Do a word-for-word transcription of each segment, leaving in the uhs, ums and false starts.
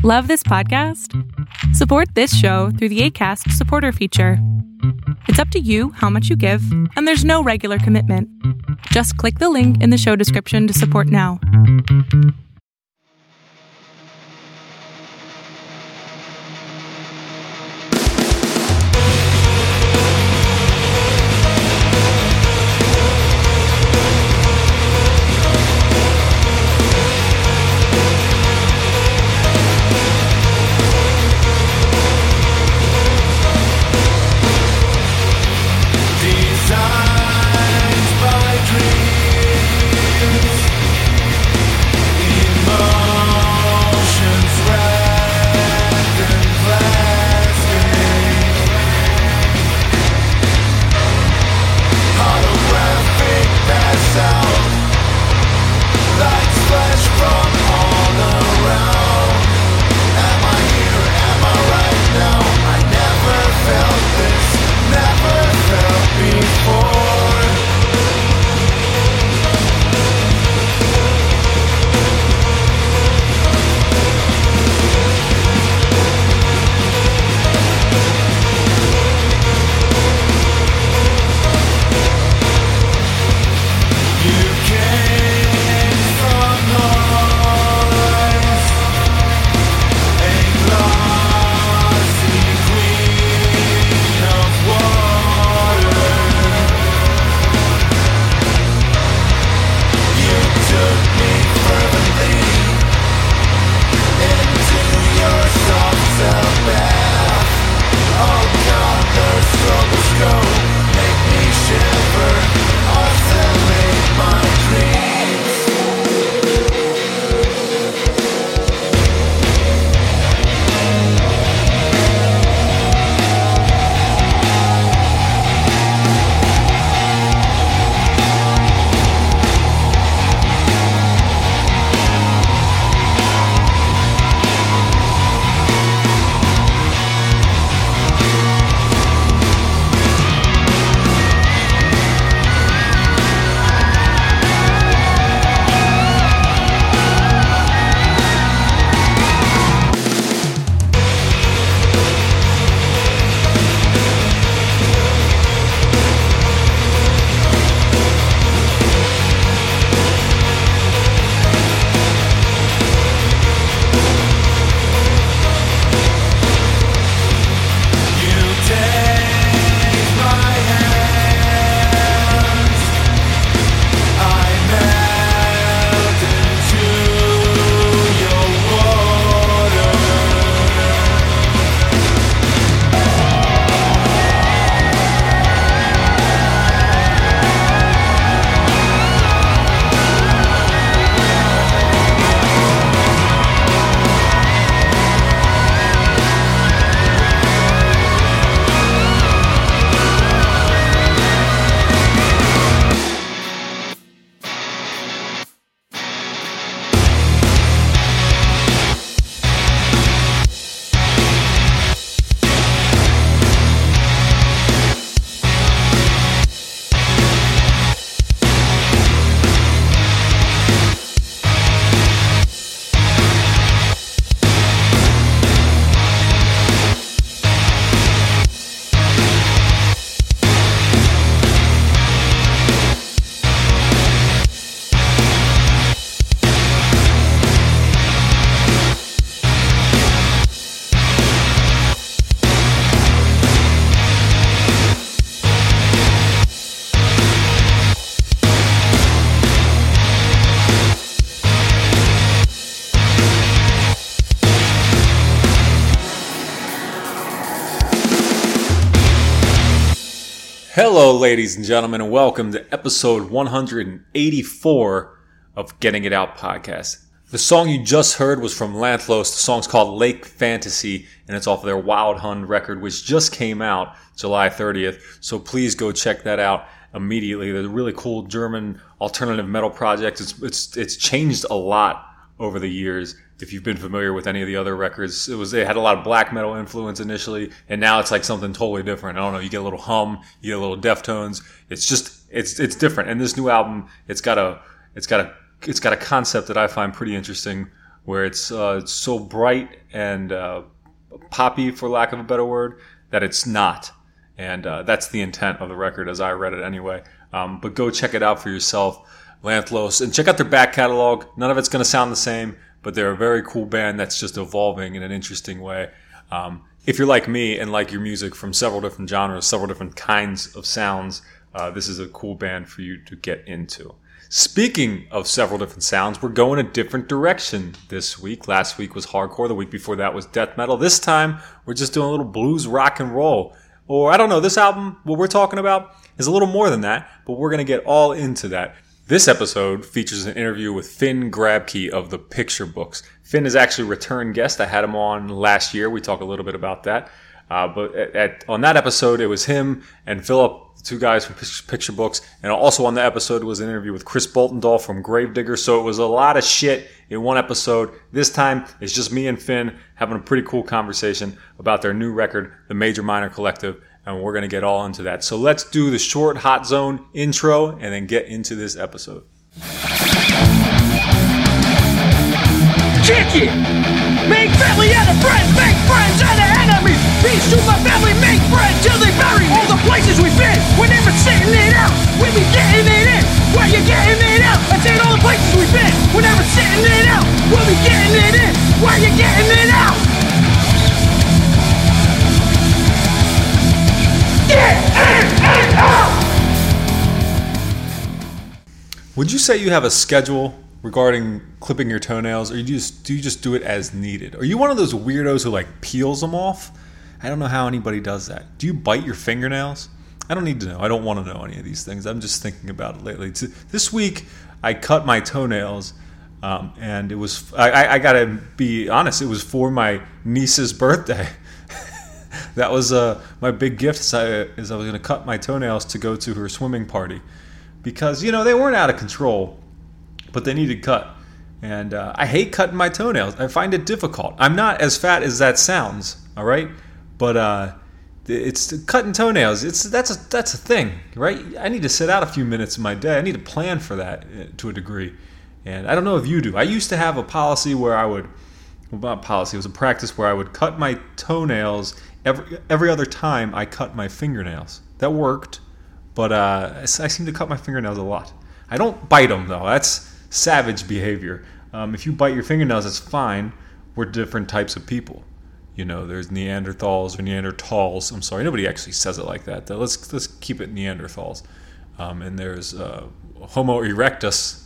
Love this podcast? Support this show through the Acast supporter feature. It's up to you how much you give, and there's no regular commitment. Just click the link in the show description to support now. Hello, ladies and gentlemen, and welcome to episode one hundred eighty-four of Getting It Out podcast. The song you just heard was from Lanthlos. The song's called Lake Fantasy, and it's off of their Wild Hunt record, which just came out July thirtieth. So please go check that out immediately. They're a really cool German alternative metal project. It's it's it's changed a lot over the years. If you've been familiar with any of the other records, it was it had a lot of black metal influence initially, and now it's like something totally different. I don't know. You get a little hum, you get a little Deftones. It's just it's it's different. And this new album, it's got a it's got a it's got a concept that I find pretty interesting, where it's, uh, it's so bright and uh, poppy, for lack of a better word, that it's not. And uh, that's the intent of the record as I read it anyway. Um, but go check it out for yourself, Lanthlos, and check out their back catalog. None of it's going to sound the same, but they're a very cool band that's just evolving in an interesting way. Um, if you're like me and like your music from several different genres, several different kinds of sounds, uh, this is a cool band for you to get into. Speaking of several different sounds, we're going a different direction this week. Last week was hardcore. The week before that was death metal. This time, we're just doing a little blues rock and roll. Or, I don't know, this album, what we're talking about, is a little more than that, but we're going to get all into that. This episode features an interview with Finn Grabke of the Picture Books. Finn is actually a return guest. I had him on last year. We talk a little bit about that. Uh, but at, at, on that episode, it was him and Philip, the two guys from Picture Books. And also on the episode was an interview with Chris Boltendahl from Gravedigger. So it was a lot of shit in one episode. This time, it's just me and Finn having a pretty cool conversation about their new record, The Major Minor Collective. And we're going to get all into that. So let's do the short Hot Zone intro and then get into this episode. Kick it! Make family out of friends, make friends out of enemies. Peace to my family, make friends till they bury me. All the places we've been, we're never sitting it out. We be getting it in, where you getting it out? I said all the places we've been, we're never sitting it out. We'll be getting it in, where you getting it out? Get in and out! Would you say you have a schedule regarding clipping your toenails, or you just do you just do it as needed? Are you one of those weirdos who like peels them off? I don't know how anybody does that. Do you bite your fingernails? I don't need to know. I don't want to know any of these things. I'm just thinking about it lately. This week, I cut my toenails, um, and it was I, I, I gotta be honest. It was for my niece's birthday. That was uh, my big gift. Is I, is I was going to cut my toenails to go to her swimming party, because you know they weren't out of control, but they needed cut. And uh, I hate cutting my toenails. I find it difficult. I'm not as fat as that sounds, all right? But uh, it's cutting toenails. It's that's a that's a thing, right? I need to sit out a few minutes in my day. I need to plan for that to a degree. And I don't know if you do. I used to have a policy where I would, well, not policy. It was a practice where I would cut my toenails every every other time I cut my fingernails. That worked, but uh, I seem to cut my fingernails a lot. I don't bite them though. That's savage behavior. Um, if you bite your fingernails, that's fine. We're different types of people. You know, there's Neanderthals or Neanderthals. I'm sorry, nobody actually says it like that. Let's let's keep it Neanderthals. Um, and there's uh, Homo erectus,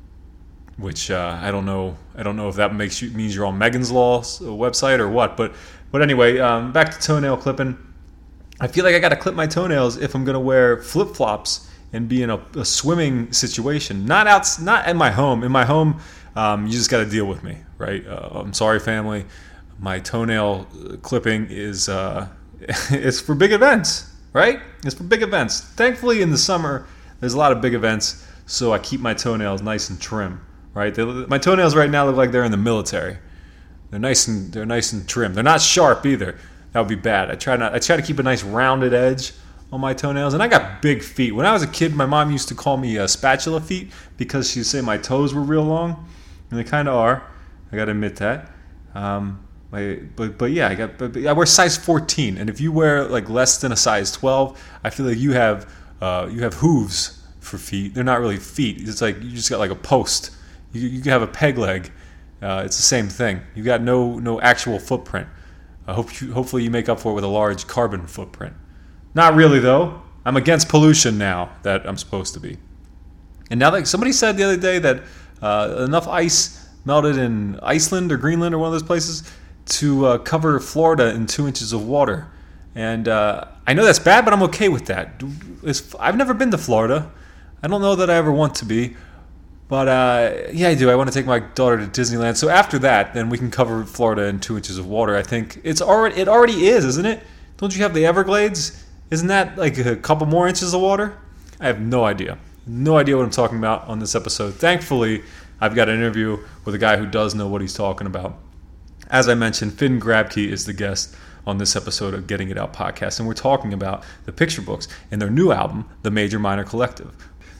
which uh, I don't know. I don't know if that makes you means you're on Megan's Law website or what. But but anyway, um, back to toenail clipping. I feel like I got to clip my toenails if I'm gonna wear flip flops and be in a, a swimming situation. Not out, not at my home. In my home, um, you just got to deal with me, right? Uh, I'm sorry, family. My toenail clipping is uh, it's for big events, right? It's for big events. Thankfully, in the summer, there's a lot of big events, so I keep my toenails nice and trim, right? They, my toenails right now look like they're in the military. They're nice and they're nice and trim. They're not sharp either. That would be bad. I try not. I try to keep a nice rounded edge on my toenails, and I got big feet. When I was a kid, my mom used to call me uh, spatula feet because she'd say my toes were real long, and they kind of are. I got to admit that. Um, my, but but yeah, I got. But, but I wear size fourteen, and if you wear like less than a size twelve, I feel like you have uh, you have hooves for feet. They're not really feet. It's like you just got like a post. You you have a peg leg. Uh, it's the same thing. You got no no actual footprint. I hope you, hopefully you make up for it with a large carbon footprint. Not really, though. I'm against pollution now that I'm supposed to be. And now, like somebody said the other day that uh, enough ice melted in Iceland or Greenland or one of those places to uh, cover Florida in two inches of water. And uh, I know that's bad, but I'm okay with that. It's, I've never been to Florida. I don't know that I ever want to be. But uh, yeah, I do. I want to take my daughter to Disneyland. So after that, then we can cover Florida in two inches of water. I think it's already it already is, isn't it? Don't you have the Everglades? Isn't that like a couple more inches of water? I have no idea. No idea what I'm talking about on this episode. Thankfully, I've got an interview with a guy who does know what he's talking about. As I mentioned, Finn Grabke is the guest on this episode of Getting It Out podcast, and we're talking about the Picture Books and their new album, The Major Minor Collective.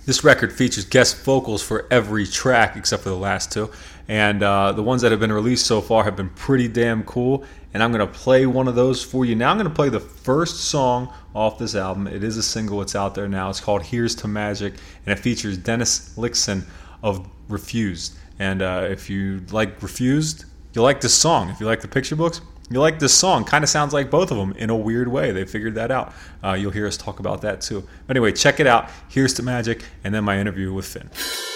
This record features guest vocals for every track except for the last two. And uh, the ones that have been released so far have been pretty damn cool. And I'm going to play one of those for you. Now I'm going to play the first song off this album. It is a single. It's out there now. It's called Here's to Magic. And it features Dennis Lyxzén of Refused. And uh, if you like Refused, you like this song. If you like the picture books, you like this song. Kind of sounds like both of them in a weird way. They figured that out. Uh, you'll hear us talk about that too. But anyway, check it out. Here's to Magic, and then my interview with Finn.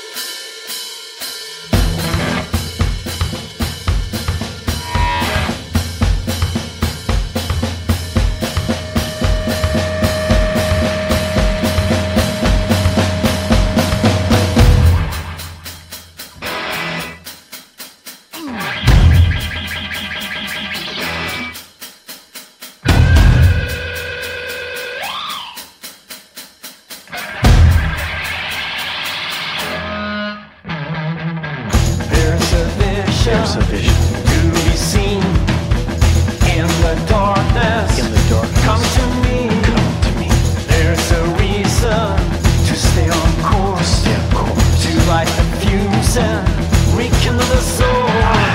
There's a vision to be seen in the darkness. In the darkness, come to me. Come to me. There's a reason to stay on course. Stay on course. To light the fuse and rekindle the soul.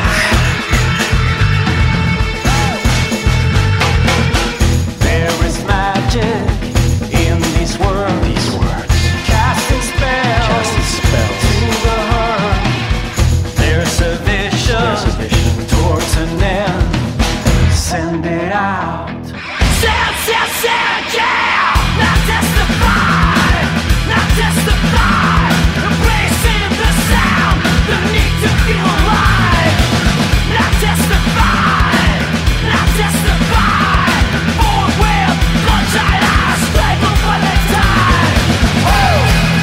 There is magic in these words. These words. Casting spells. Casting spells to the heart. There's a vision. There's a vision towards an end. Send it out. Send, send, send, yeah! Not testify, not testify. Embracing the sound, the need to feel alive. Not testify, not testify. Born with bloodshot eyes, strangled by the tide. Woo!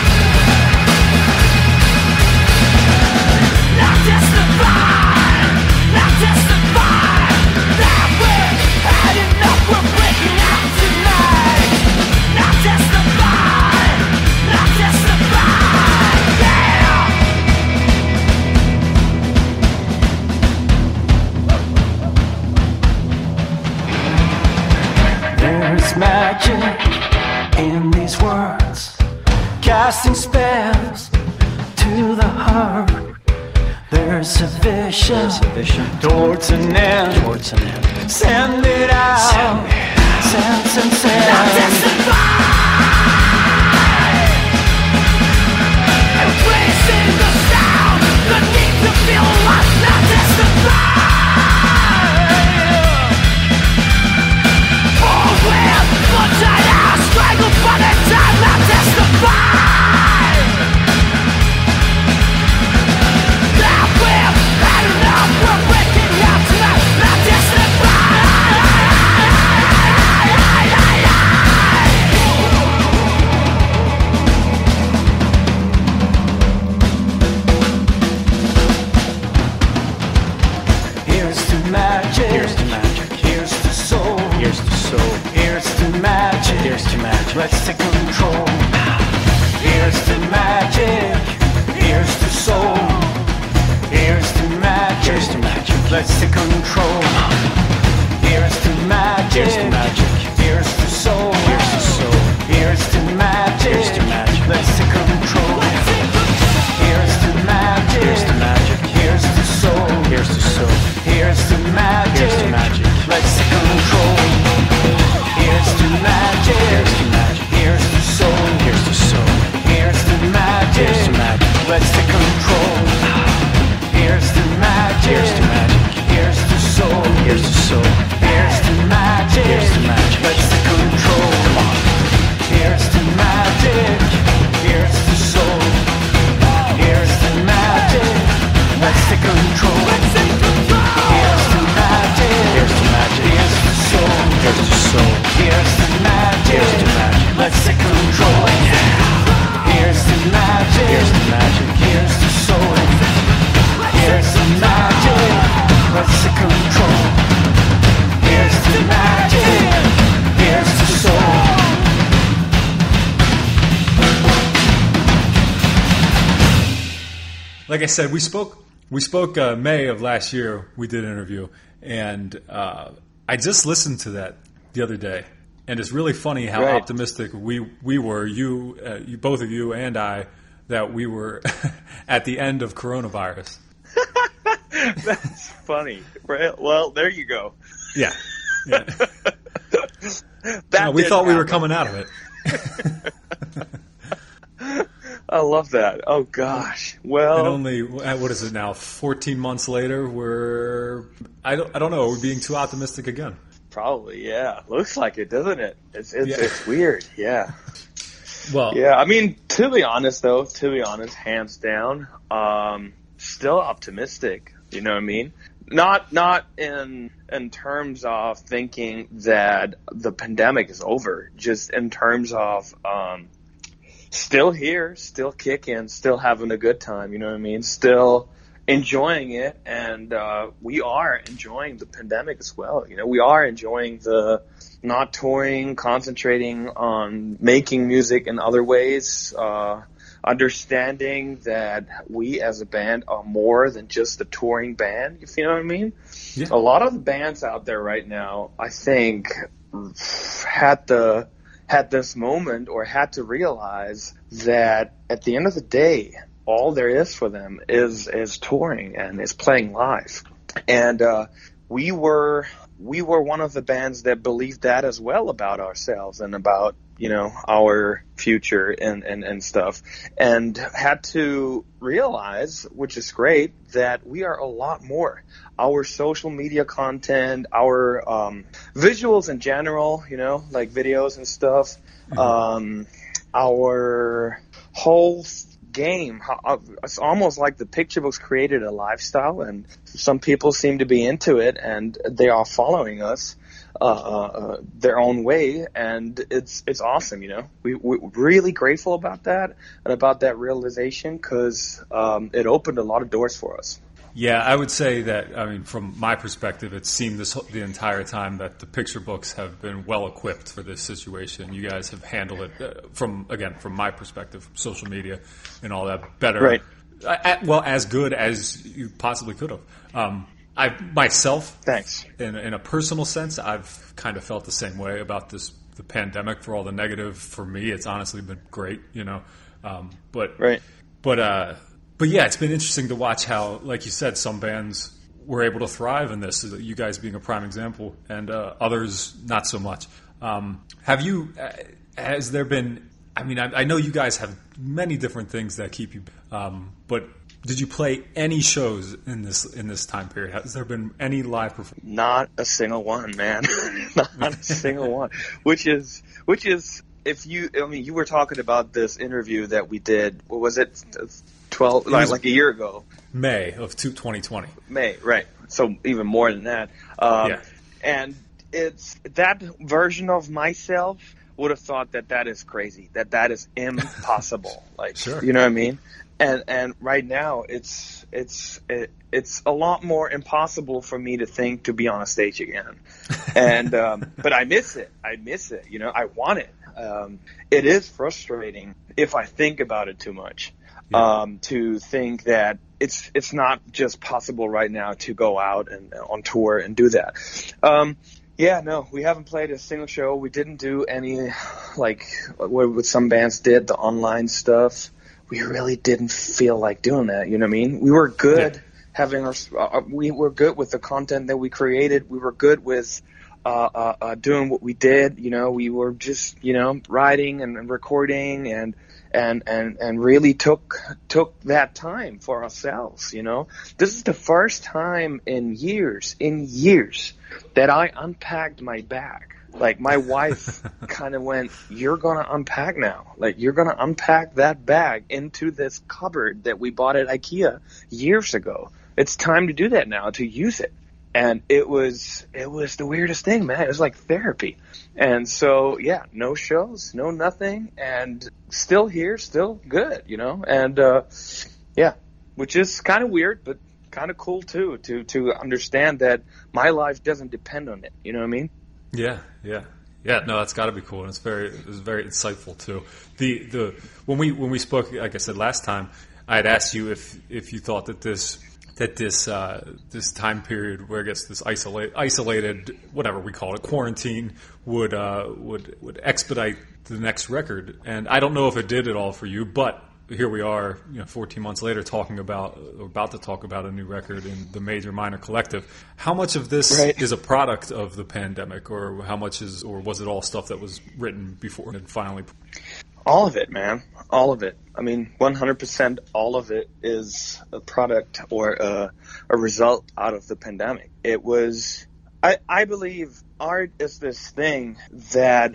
Not testify. Testify that we're had enough, we're breaking out tonight. Not testify, not testify, yeah. There's magic in these words, casting spells to the heart. There's a vision, There's a vision towards an end. Towards an end. Send it out. Send, it. send, send, send. Not testify. Embracing the sound, the need to feel alive. Not testify. All with bloodshot eyes, strangled by the time. Not testify. We're breaking out tonight, not testify. Here's to magic. Here's to magic. Here's to soul. Here's to soul. Here's to magic. Here's to magic. Let's take control. Here's to magic. Here's to soul. Here's to magic. Here's to magic. Let's take control. Here's to magic. Here's to magic. Here's to soul. Here's to soul. Here's to magic. Here's to magic. Let's take control. Here's to magic. Here's to magic. Here's to soul. Here's to soul. Here's to magic. Here's to magic. Let's take control. Here's to magic. Here's to magic. Here's to soul. Here's to soul. Here's to magic. Here's to magic. Let's take control. Here's to magic. Here's to magic. Here's to soul. Here's to soul. Here's to magic. Here's to magic. Let's take control. Here's to magic. Here's to soul. Here's to magic. Let's take control. Here's to magic. Here's to magic. Here's to soul. Here's to soul. Here's to magic. Here's to magic. Let's take control. Here's to magic. Here's to magic. Here's to soul. Here's the magic, let's take control. Here's the magic, here's the soul. Like I said, we spoke we spoke uh, May of last year. We did an interview, and uh, I just listened to that the other day, And it's really funny how Right. optimistic we we were, you, uh, you, both of you and I, that we were at the end of coronavirus. That's funny. Right? Well, there you go. Yeah. yeah. That No, we did thought we were happen. coming out of it. I love that. Oh gosh. Well, And only, what is it now, fourteen months later, we're, I don't, I don't know, we're being too optimistic again. probably, yeah. Looks like it, doesn't it? It's it's, Yeah. it's weird. Yeah. Well, Yeah. I mean, to be honest, though, to be honest, hands down, um, still optimistic. You know what I mean? Not not in in terms of thinking that the pandemic is over. Just in terms of um, still here, still kicking, still having a good time. You know what I mean? Still enjoying it, and uh, we are enjoying the pandemic as well. You know, we are enjoying the not touring, concentrating on making music in other ways, uh, understanding that we as a band are more than just a touring band, if you know what I mean. Yeah. A lot of the bands out there right now, I think, had the had this moment or had to realize that at the end of the day, all there is for them is is touring and is playing live. And uh, we were we were one of the bands that believed that as well about ourselves and about, you know, our future and, and, and stuff, and had to realize, which is great, that we are a lot more. Our social media content, our um, visuals in general, you know, like videos and stuff, mm-hmm. um, our whole game, how, it's almost like the picture books created a lifestyle, and some people seem to be into it, and they are following us uh, uh, their own way, and it's it's awesome, you know. We, we're really grateful about that and about that realization, because um, it opened a lot of doors for us. Yeah, I would say that, I mean, from my perspective, it seemed this the entire time that the picture books have been well equipped for this situation. You guys have handled it uh, from, again, from my perspective, from social media and all that better. Right. I, well, as good as you possibly could have. Um, I myself, Thanks. In, in a personal sense, I've kind of felt the same way about this, the pandemic. For all the negative, for me, it's honestly been great, you know. Um, but, right. But, uh, But yeah, it's been interesting to watch how, like you said, some bands were able to thrive in this, you guys being a prime example, and uh, others not so much. Um, have you, uh, has there been, I mean, I, I know you guys have many different things that keep you, um, but did you play any shows in this in this time period? Has there been any live performances? Not a single one, man. Not a single one. Which is, which is, if you, I mean, you were talking about this interview that we did, what was it? twelve, like, like a year ago. May of twenty twenty. May, right. So even more than that. Um, yeah. And it's that version of myself would have thought that that is crazy, that that is impossible. Like, sure. You know what I mean? And and right now it's it's it, it's a lot more impossible for me to think to be on a stage again. And um, but I miss it. I miss it. You know, I want it. Um, it is frustrating if I think about it too much. Yeah. Um, to think that it's it's not just possible right now to go out and uh, on tour and do that. Um, yeah, no, we haven't played a single show. We didn't do any, like what, what some bands did, the online stuff. We really didn't feel like doing that. You know what I mean? We were good yeah. having our. Uh, we were good with the content that we created. We were good with. Uh, uh, uh, doing what we did, you know, we were just, you know, writing and, and recording and, and, and, and really took, took that time for ourselves, you know. This is the first time in years, in years that I unpacked my bag. Like my wife kind of went, you're going to unpack now. Like you're going to unpack that bag into this cupboard that we bought at IKEA years ago. It's time to do that now, to use it. And it was it was the weirdest thing, man. It was like therapy. And so, yeah, no shows, no nothing, and still here, still good, you know. And, uh, yeah, which is kind of weird, but kind of cool, too, to, to understand that my life doesn't depend on it. You know what I mean? Yeah, yeah. Yeah, no, that's got to be cool, and it's very it was very insightful, too. The the when we when we spoke, like I said last time, I had asked you if if you thought that this that this uh, this time period where I guess this isolate, isolated whatever we call it quarantine would uh, would would expedite the next record. And I don't know if it did at all for you, but here we are, you know, fourteen months later, talking about or about to talk about a new record in the Major Minor Collective. How much of this right. is a product of the pandemic, or how much is, or was it all stuff that was written before and finally? All of it, man. All of it. I mean, one hundred percent all of it is a product or a, a result out of the pandemic. It was, I, I believe art is this thing that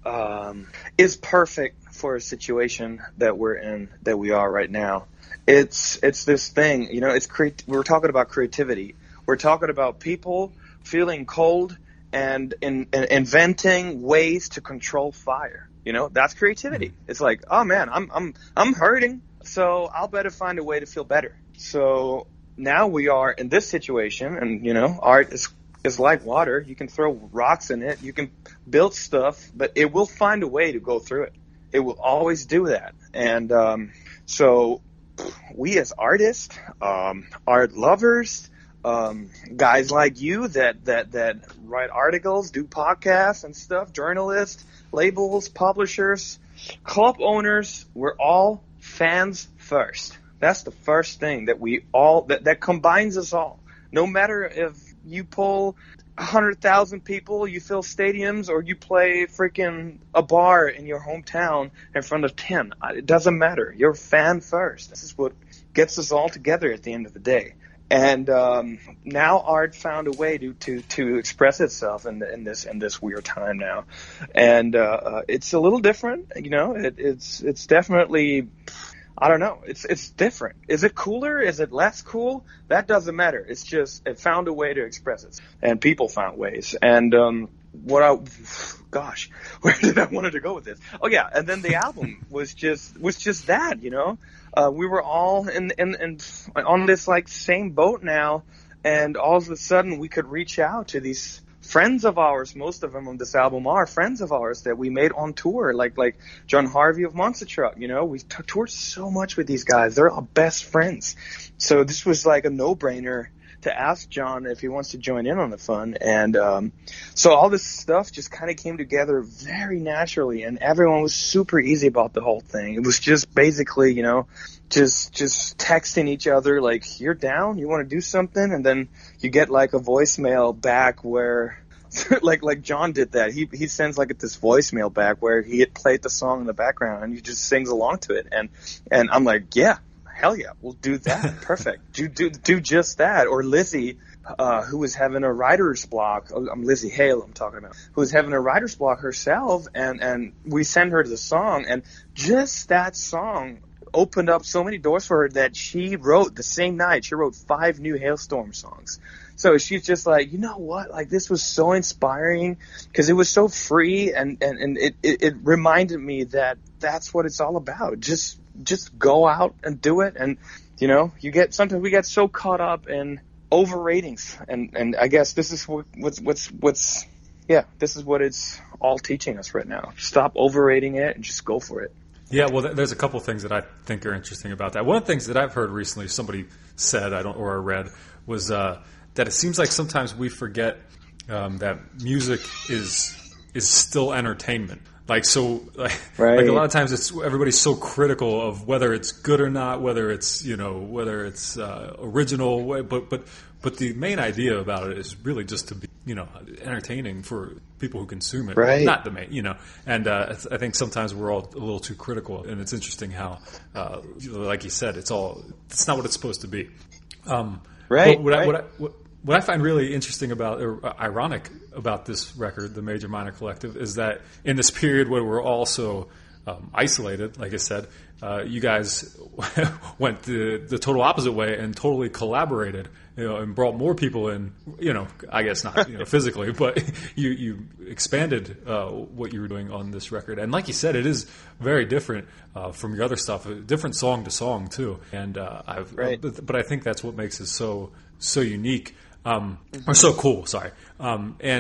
um, is perfect for a situation that we're in, that we are right now. It's it's this thing, you know, it's cre- we're talking about creativity. We're talking about people feeling cold and in, in, inventing ways to control fire. You know, that's creativity. It's like, oh man, I'm I'm I'm hurting, so I'll better find a way to feel better. So now we are in this situation, and you know, art is is like water. You can throw rocks in it, you can build stuff, but it will find a way to go through it. It will always do that. And um, so we as artists, um, art lovers, um, guys like you that that that write articles, do podcasts and stuff, journalists, labels, publishers, club owners, we're all fans first. That's the first thing that we all, that, that combines us all. No matter if you pull one hundred thousand people, you fill stadiums, or you play freaking a bar in your hometown in front of ten. It doesn't matter. You're a fan first. This is what gets us all together at the end of the day. And um, now art found a way to, to, to express itself in, the, in this in this weird time now, and uh, uh, it's a little different. You know, it, it's it's definitely, I don't know, it's it's different. Is it cooler? Is it less cool? That doesn't matter. It's just it found a way to express it, and people found ways. And um, what I, gosh, where did I wanted to go with this? Oh yeah, and then the album was just was just that, you know. Uh, we were all in, in, in on this like same boat now, and all of a sudden we could reach out to these friends of ours. Most of them on this album are friends of ours that we made on tour, like like John Harvey of Monster Truck. You know, we t- toured so much with these guys. They're our best friends. So this was like a no-brainer to ask John if he wants to join in on the fun. And um, so all this stuff just kind of came together very naturally, and everyone was super easy about the whole thing. It was just basically, you know, just just texting each other like, you're down, you want to do something, and then you get like a voicemail back where like like John did that. He he sends like this voicemail back where he had played the song in the background and he just sings along to it, and and I'm like, yeah, hell yeah, we'll do that. Perfect. do do do just that. Or Lizzie, uh, who was having a writer's block. I'm Lizzie Hale, I'm talking about, who was having a writer's block herself, and and we sent her the song, and just that song opened up so many doors for her that she wrote the same night. She wrote five new Hailstorm songs. So she's just like, you know what? Like, this was so inspiring because it was so free, and, and, and it, it, it reminded me that that's what it's all about. Just just go out and do it. And, you know, you get sometimes we get so caught up in overratings, and, and I guess this is what, what's what's what's yeah, this is what it's all teaching us right now. Stop overrating it and just go for it. Yeah, well, there's a couple things that I think are interesting about that. One of the things that I've heard recently, somebody said, I don't, or I read, was uh, that it seems like sometimes we forget um, that music is is still entertainment. Like, so, like, right. like a lot of times, it's everybody's so critical of whether it's good or not, whether it's you know whether it's uh, original, but but but the main idea about it is really just to be you know entertaining for people who consume it, right? Not the main, you know. And uh, I think sometimes we're all a little too critical, and it's interesting how, uh, like you said, it's all it's not what it's supposed to be. Um, right. But what, right. I, what, I, what, what I find really interesting about, or ironic about this record, the Major Minor Collective, is that in this period where we're all so um, isolated, like I said, uh, you guys went the, the total opposite way and totally collaborated, you know, and brought more people in. You know, I guess not you know, physically, but you you expanded uh, what you were doing on this record. And like you said, it is very different uh, from your other stuff, different song to song too. And uh, I've, right. but, but I think that's what makes it so so unique. Um, or so cool, sorry. Um, and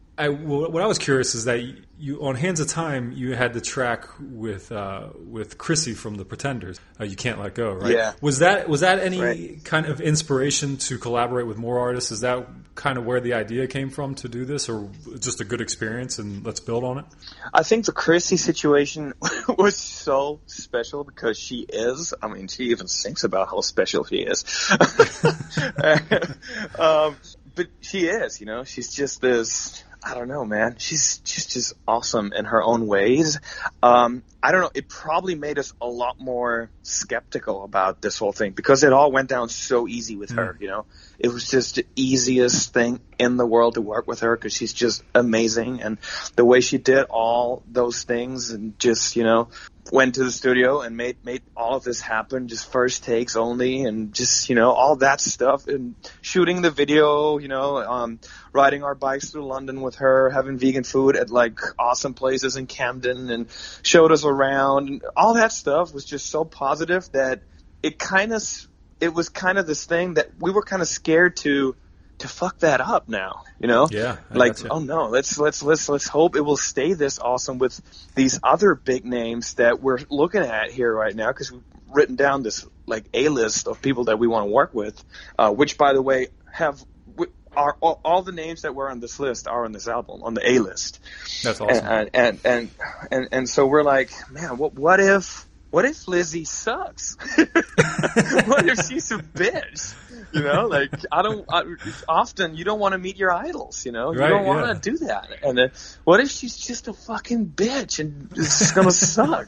I, what I was curious is that you, on Hands of Time, you had the track with uh, with Chrissy from the Pretenders. Uh, you Can't Let Go, right? Yeah. Was that was that any right. kind of inspiration to collaborate with more artists? Is that kind of where the idea came from to do this, or just a good experience and let's build on it? I think the Chrissy situation was so special because she is. I mean, she even thinks about how special she is. um, but she is, you know, she's just this. I don't know, man. She's she's just awesome in her own ways. Um, I don't know. It probably made us a lot more skeptical about this whole thing because it all went down so easy with mm. her, you know. It was just the easiest thing in the world to work with her because she's just amazing. And the way she did all those things and just, you know, went to the studio and made made all of this happen, just first takes only, and just, you know, all that stuff, and shooting the video, you know, um, riding our bikes through London with her, having vegan food at like awesome places in Camden, and showed us around, and all that stuff was just so positive that it kind of it was kind of this thing that we were kind of scared to. to fuck that up now, you know? Yeah. I like, gotcha. oh no, let's, let's, let's, let's hope it will stay this awesome with these other big names that we're looking at here right now. Cause we've written down this like A-list of people that we want to work with, uh, which by the way have, are all, all the names that were on this list are on this album, on the A-list. That's awesome. And, and, and, and, and so we're like, man, what, what if, what if Lizzie sucks? What if she's a bitch? You know, like, I don't, I, often you don't want to meet your idols, you know? You right, don't want yeah. to do that. And then, what if she's just a fucking bitch and it's going to suck?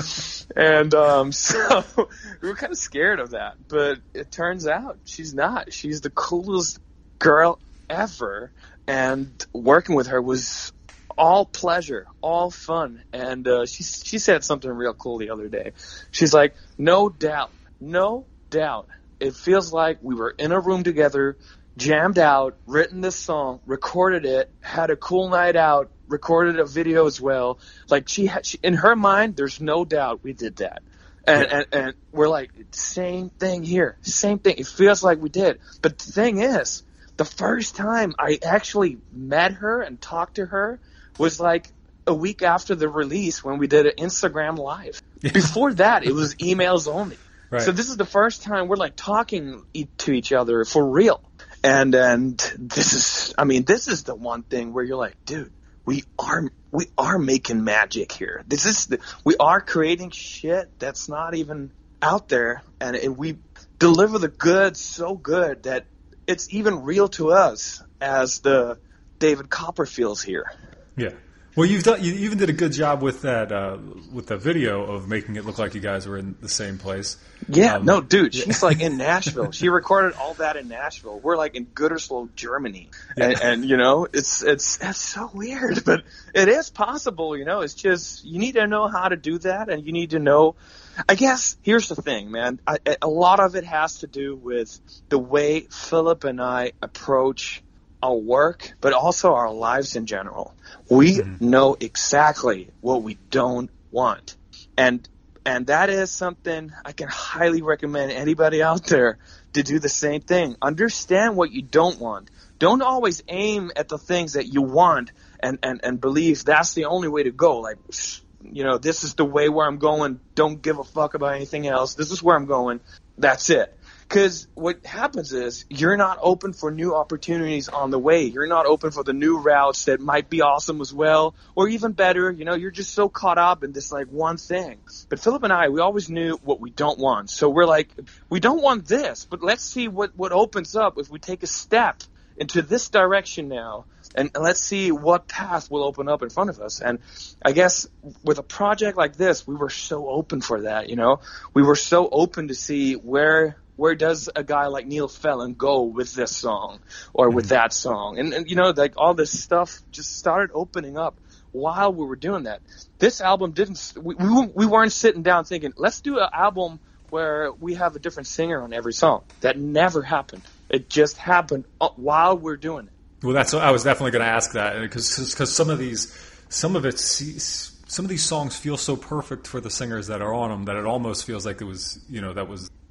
And um, so we were kind of scared of that. But it turns out she's not. She's the coolest girl ever. And working with her was all pleasure, all fun. And uh, she, she said something real cool the other day. She's like, no doubt, no doubt. It feels like we were in a room together, jammed out, written this song, recorded it, had a cool night out, recorded a video as well. Like she had, she, in her mind, there's no doubt we did that. And, yeah. and, and we're like, same thing here, same thing. It feels like we did. But the thing is, the first time I actually met her and talked to her was like a week after the release when we did an Instagram live. Yeah. Before that, it was emails only. Right. So this is the first time we're like talking e- to each other for real. And and this is, I mean, this is the one thing where you're like, dude, we are we are making magic here. This is the, we are creating shit that's not even out there, and, and we deliver the goods so good that it's even real to us as the David Copperfields here. Yeah. Well, you've done. You even did a good job with that uh, with the video of making it look like you guys were in the same place. Yeah, um, no, dude, she's like in Nashville. She recorded all that in Nashville. We're like in Gütersloh, Germany, yeah. and, and you know, it's it's it's so weird, but it is possible. You know, it's just you need to know how to do that, and you need to know. I guess here's the thing, man. I, a lot of it has to do with the way Philip and I approach our work, but also our lives in general. We mm-hmm. know exactly what we don't want. And and that is something I can highly recommend anybody out there to do the same thing. Understand what you don't want. Don't always aim at the things that you want and, and, and believe that's the only way to go. Like, you know, this is the way where I'm going. Don't give a fuck about anything else. This is where I'm going. That's it. Because what happens is you're not open for new opportunities on the way. You're not open for the new routes that might be awesome as well, or even better. You know, you're just so caught up in this like one thing. But Philip and I, we always knew what we don't want. So we're like, we don't want this, but let's see what, what opens up if we take a step into this direction now. And let's see what path will open up in front of us. And I guess with a project like this, we were so open for that, you know. We were so open to see where where does a guy like Neil Fallon go with this song or with that song. And, and, you know, like all this stuff just started opening up while we were doing that. This album didn't we, – we, we weren't sitting down thinking, let's do an album where we have a different singer on every song. That never happened. It just happened while we're doing it. Well, that's I was definitely going to ask that because because some of these some of it some of these songs feel so perfect for the singers that are on them that it almost feels like it was you know that was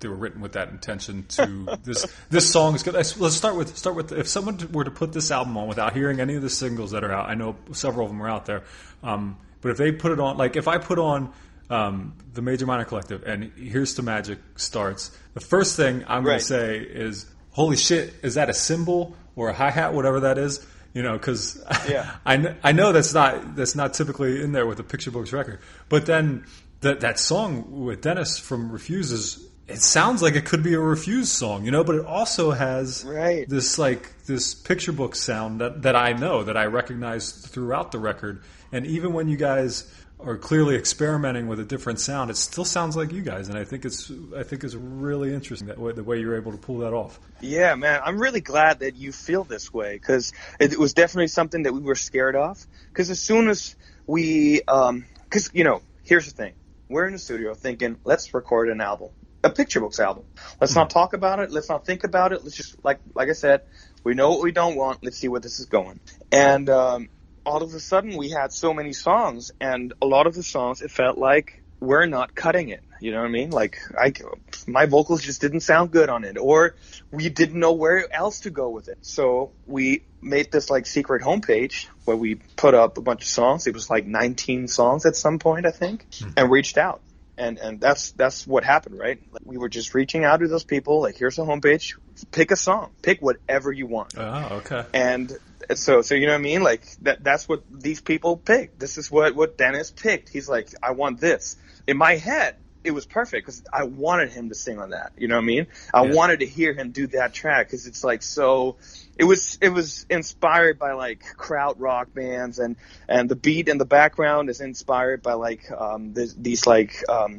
they were written with that intention. To this this song is good. Let's start with start with if someone were to put this album on without hearing any of the singles that are out. I know several of them are out there, um, but if they put it on, like if I put on um, the Major Minor Collective and Here's to Magic starts, the first thing I'm Right. going to say is, "Holy shit! Is that a cymbal or a hi hat, whatever that is?" You know, because Yeah. I, kn- I know that's not that's not typically in there with a Picture Books record, but then that that song with Dennis from Refuse is, it sounds like it could be a Refuse song, you know, but it also has Right. this like this Picture Book sound that, that I know, that I recognize throughout the record, and even when you guys are clearly experimenting with a different sound, it still sounds like you guys, and I think it's I think it's really interesting that way, the way you're able to pull that off. Yeah, man, I'm really glad that you feel this way, because it, it was definitely something that we were scared of. Because as soon as we, because, um, you know, here's the thing. We're in the studio thinking, let's record an album, a Picture Books album. Let's not talk about it. Let's not think about it. Let's just, like like I said, we know what we don't want. Let's see where this is going. And um, all of a sudden, we had so many songs, and a lot of the songs, it felt like we're not cutting it. You know what I mean? Like, I, my vocals just didn't sound good on it, or we didn't know where else to go with it. So we made this like secret homepage where we put up a bunch of songs. It was like nineteen songs at some point, I think, mm-hmm. and reached out. And and that's that's what happened, right? Like, we were just reaching out to those people. Like, here's a homepage. Pick a song. Pick whatever you want. Oh, okay. And so so you know what I mean? Like that that's what these people picked. This is what what Dennis picked. He's like, I want this. In my head, it was perfect because I wanted him to sing on that. You know what I mean? I yeah. wanted to hear him do that track because it's like so. It was it was inspired by like kraut rock bands, and, and the beat in the background is inspired by like um, this, these like um,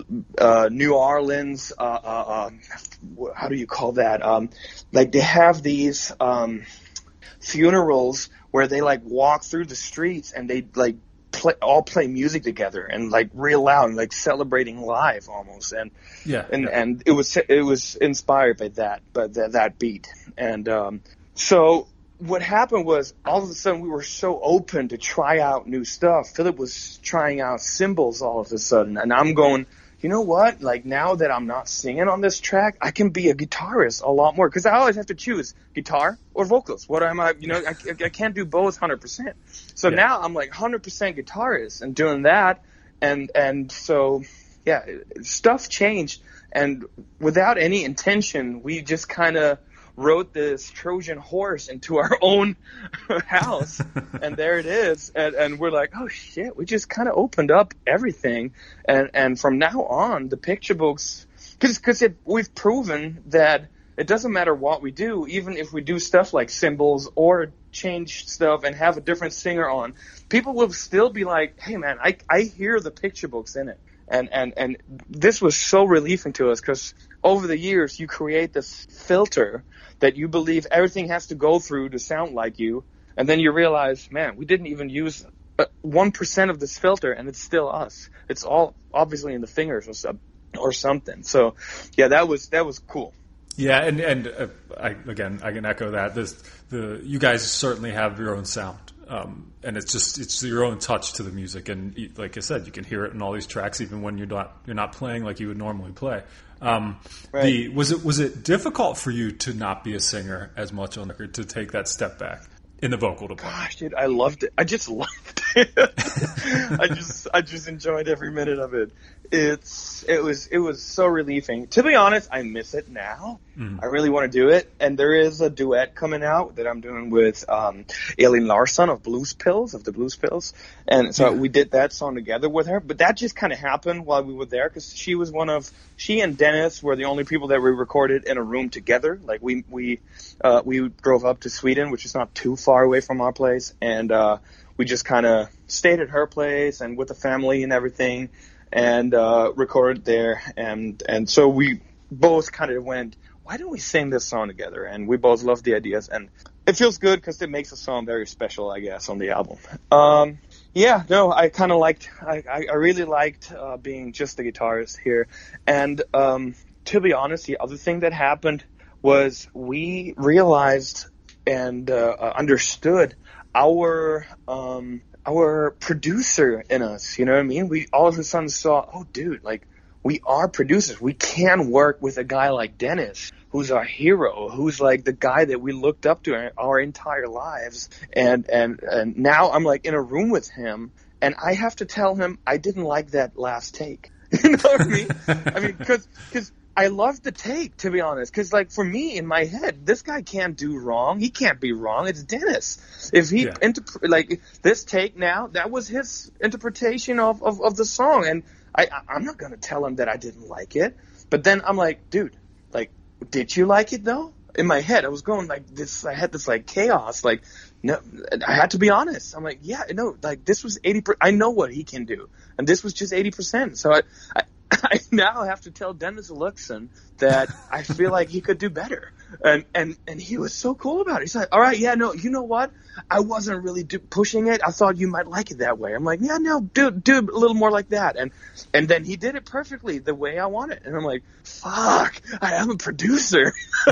uh, New Orleans. Uh, uh, uh, how do you call that? Um, like they have these um, funerals where they like walk through the streets and they like. Play, all play music together and like real loud and like celebrating live almost, and yeah, and yeah. and it was it was inspired by that, by that, that beat. And um, so what happened was all of a sudden we were so open to try out new stuff. Philip was trying out cymbals all of a sudden, and I'm going, you know what? Like now that I'm not singing on this track, I can be a guitarist a lot more because I always have to choose guitar or vocals. What am I? You know, I, I can't do both one hundred percent. So yeah. now I'm like one hundred percent guitarist and doing that, and and so yeah, stuff changed, and without any intention, we just kind of rode this Trojan horse into our own house, and there it is, and, and we're like, oh shit, we just kind of opened up everything, and and from now on, the Picture Books, because because we've proven that it doesn't matter what we do, even if we do stuff like cymbals or change stuff and have a different singer on, people will still be like, hey man, I I hear the Picture Books in it. And, and, and this was so relieving to us because over the years you create this filter that you believe everything has to go through to sound like you. And then you realize, man, we didn't even use one percent of this filter and it's still us. It's all obviously in the fingers or, some, or something. So, yeah, that was that was cool. Yeah, and, and uh, I, again, I can echo that. This, the you guys certainly have your own sound. Um, and it's just it's your own touch to the music, and like I said, you can hear it in all these tracks, even when you're not you're not playing like you would normally play. Um, right. The was it was it difficult for you to not be a singer as much on the record, to take that step back in the vocal department? Gosh, dude, I loved it. I just loved it. I just I just enjoyed every minute of it. It's it was it was so relieving. To be honest, I miss it now. Mm-hmm. I really want to do it, and there is a duet coming out that I'm doing with um, Elin Larsson of Blues Pills of the Blues Pills, and so yeah. we did that song together with her. But that just kind of happened while we were there because she was one of she and Dennis were the only people that we recorded in a room together. Like we we uh, we drove up to Sweden, which is not too far away from our place, and uh, we just kind of stayed at her place and with the family and everything. And uh, recorded there, and and so we both kind of went, why don't we sing this song together? And we both loved the ideas, and it feels good because it makes the song very special, I guess, on the album. Um, yeah, no, I kind of liked, I, I really liked uh, being just the guitarist here. And um, to be honest, the other thing that happened was we realized and uh, understood our um, our producer in us, you know what I mean? We all of a sudden saw, oh, dude, like, we are producers. We can work with a guy like Dennis, who's our hero, who's like the guy that we looked up to our, our entire lives. And, and, and now I'm like in a room with him, and I have to tell him I didn't like that last take. You know what I mean? I mean, because because I love the take, to be honest. Because like for me in my head, this guy can't do wrong. He can't be wrong. It's Dennis. If he Yeah. interp- like this take now, that was his interpretation of, of, of the song, and I I'm not gonna tell him that I didn't like it. But then I'm like, dude, like, did you like it though? In my head, I was going like this. I had this like chaos. Like, no, I had to be honest. I'm like, yeah, no, like this was eighty percent. I know what he can do, and this was just eighty percent. So I, I, I now have to tell Dennis Luxon that I feel like he could do better. And and and he was so cool about it. He's like, all right, yeah, no, you know what? I wasn't really do- pushing it. I thought you might like it that way. I'm like, yeah, no, do do a little more like that. And and then he did it perfectly the way I want it. And I'm like, fuck, I am a producer.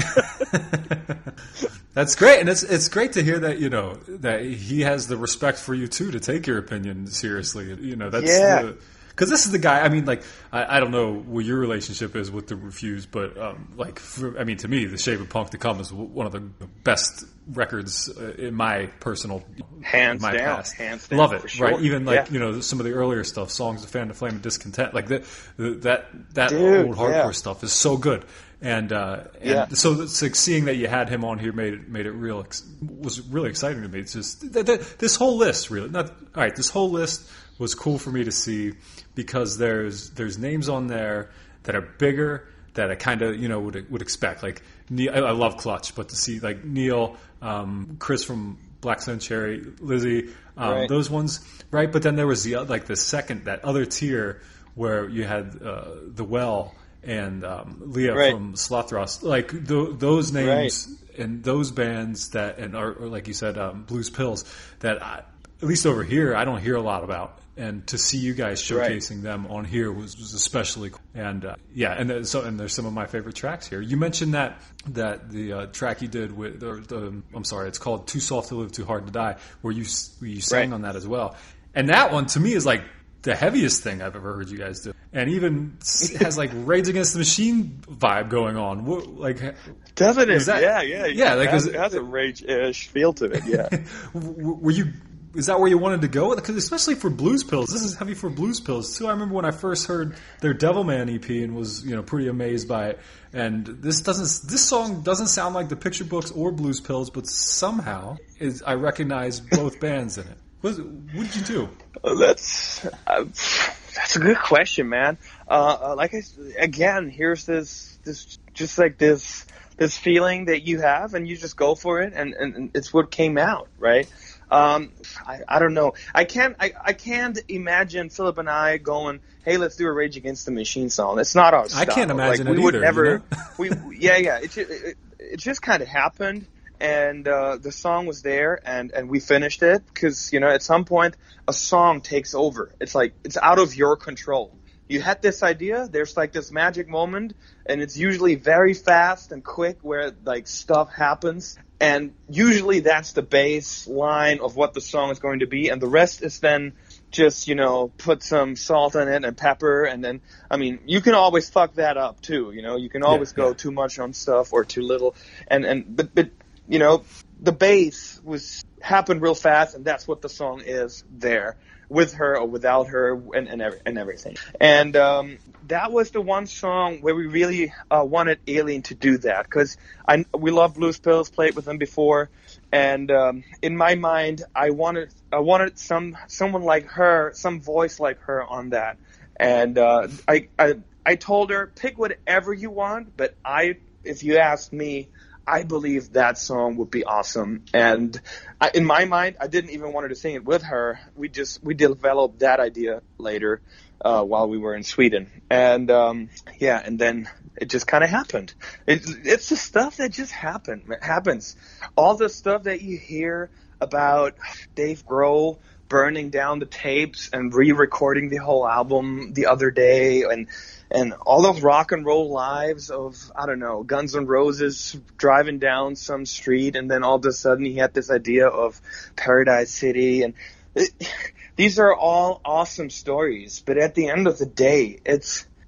That's great, and it's it's great to hear that, you know, that he has the respect for you too to take your opinion seriously. You know, that's Yeah. the, because this is the guy. I mean, like, I, I don't know what your relationship is with the Refused, but um, like, for, I mean, to me, The Shape of Punk to Come is w- one of the best records uh, in my personal Hands in my down, past. hands down, Love it, for sure. right? Even like Yeah. you know some of the earlier stuff, Songs of Fan to Flame and Discontent, like the, the, that that Dude, old hardcore yeah. stuff is so good. And, uh, and Yeah. so it's like seeing that you had him on here made it made it real ex- was really exciting to me. It's just th- th- this whole list really not all right. This whole list was cool for me to see because there's there's names on there that are bigger that I kind of you know would would expect. Like Neil, I, I love Clutch, but to see like Neil, um, Chris from Black Sun Cherry, Lizzie, um, Right. those ones, right? But then there was the like the second that other tier where you had uh, the Well. And um, Leah Right. from Slothros, like th- those names and those bands that, and or, or like you said, um, Blues Pills, that I, at least over here I don't hear a lot about. And to see you guys showcasing them on here was, was especially cool. And uh, yeah, and then, so and there's some of my favorite tracks here. You mentioned that that the uh, track you did with, or the, I'm sorry, it's called "Too Soft to Live, Too Hard to Die," where you where you sang Right. on that as well. And that one to me is like the heaviest thing I've ever heard you guys do, and even has like Rage Against the Machine vibe going on. What, like, Doesn't it? is that- yeah, yeah, yeah, like, it has, is it- it has a rage-ish feel to it. Yeah. w- were you? Is that where you wanted to go? Because especially for Blues Pills, this is heavy for Blues Pills too. I remember when I first heard their Devilman E P and was you know pretty amazed by it. And this doesn't, this song doesn't sound like the Picture Books or Blues Pills, but somehow is I recognize both bands in it. What, what did you do? Well, that's uh, that's a good question, man. Uh, uh, like I s- again, here's this this just like this this feeling that you have, and you just go for it, and, and, and it's what came out, right? Um, I, I don't know. I can't I, I can't imagine Philip and I going, hey, let's do a Rage Against the Machine song. It's not our style. I can't imagine like, it we would either, never. you know? we yeah yeah. It ju- it, it just kind of happened. And uh, the song was there, and, and we finished it because, you know, at some point a song takes over. It's like it's out of your control. You had this idea, there's like this magic moment, and it's usually very fast and quick where like stuff happens. And usually that's the base line of what the song is going to be, and the rest is then just, you know, put some salt in it and pepper, and then, I mean, you can always fuck that up too, you know, you can always Yeah, go yeah. too much on stuff or too little, and, and but, but you know, the bass was happened real fast, and that's what the song is there, with her or without her, and and, every, and everything. And um, that was the one song where we really uh, wanted Alien to do that, because I we love Blues Pills, played with them before, and um, in my mind, I wanted I wanted some someone like her, some voice like her on that, and uh, I, I I told her, pick whatever you want, but I if you ask me, I believe that song would be awesome. And I, in my mind, I didn't even want her to sing it with her. We just we developed that idea later uh, while we were in Sweden. And um, yeah, and then it just kind of happened. It, it's the stuff that just happened. It happens. All the stuff that you hear about Dave Grohl burning down the tapes and re-recording the whole album the other day, and and all those rock and roll lives of, I don't know, Guns N' Roses driving down some street, and then all of a sudden he had this idea of Paradise City, and it, these are all awesome stories, but at the end of the day, it's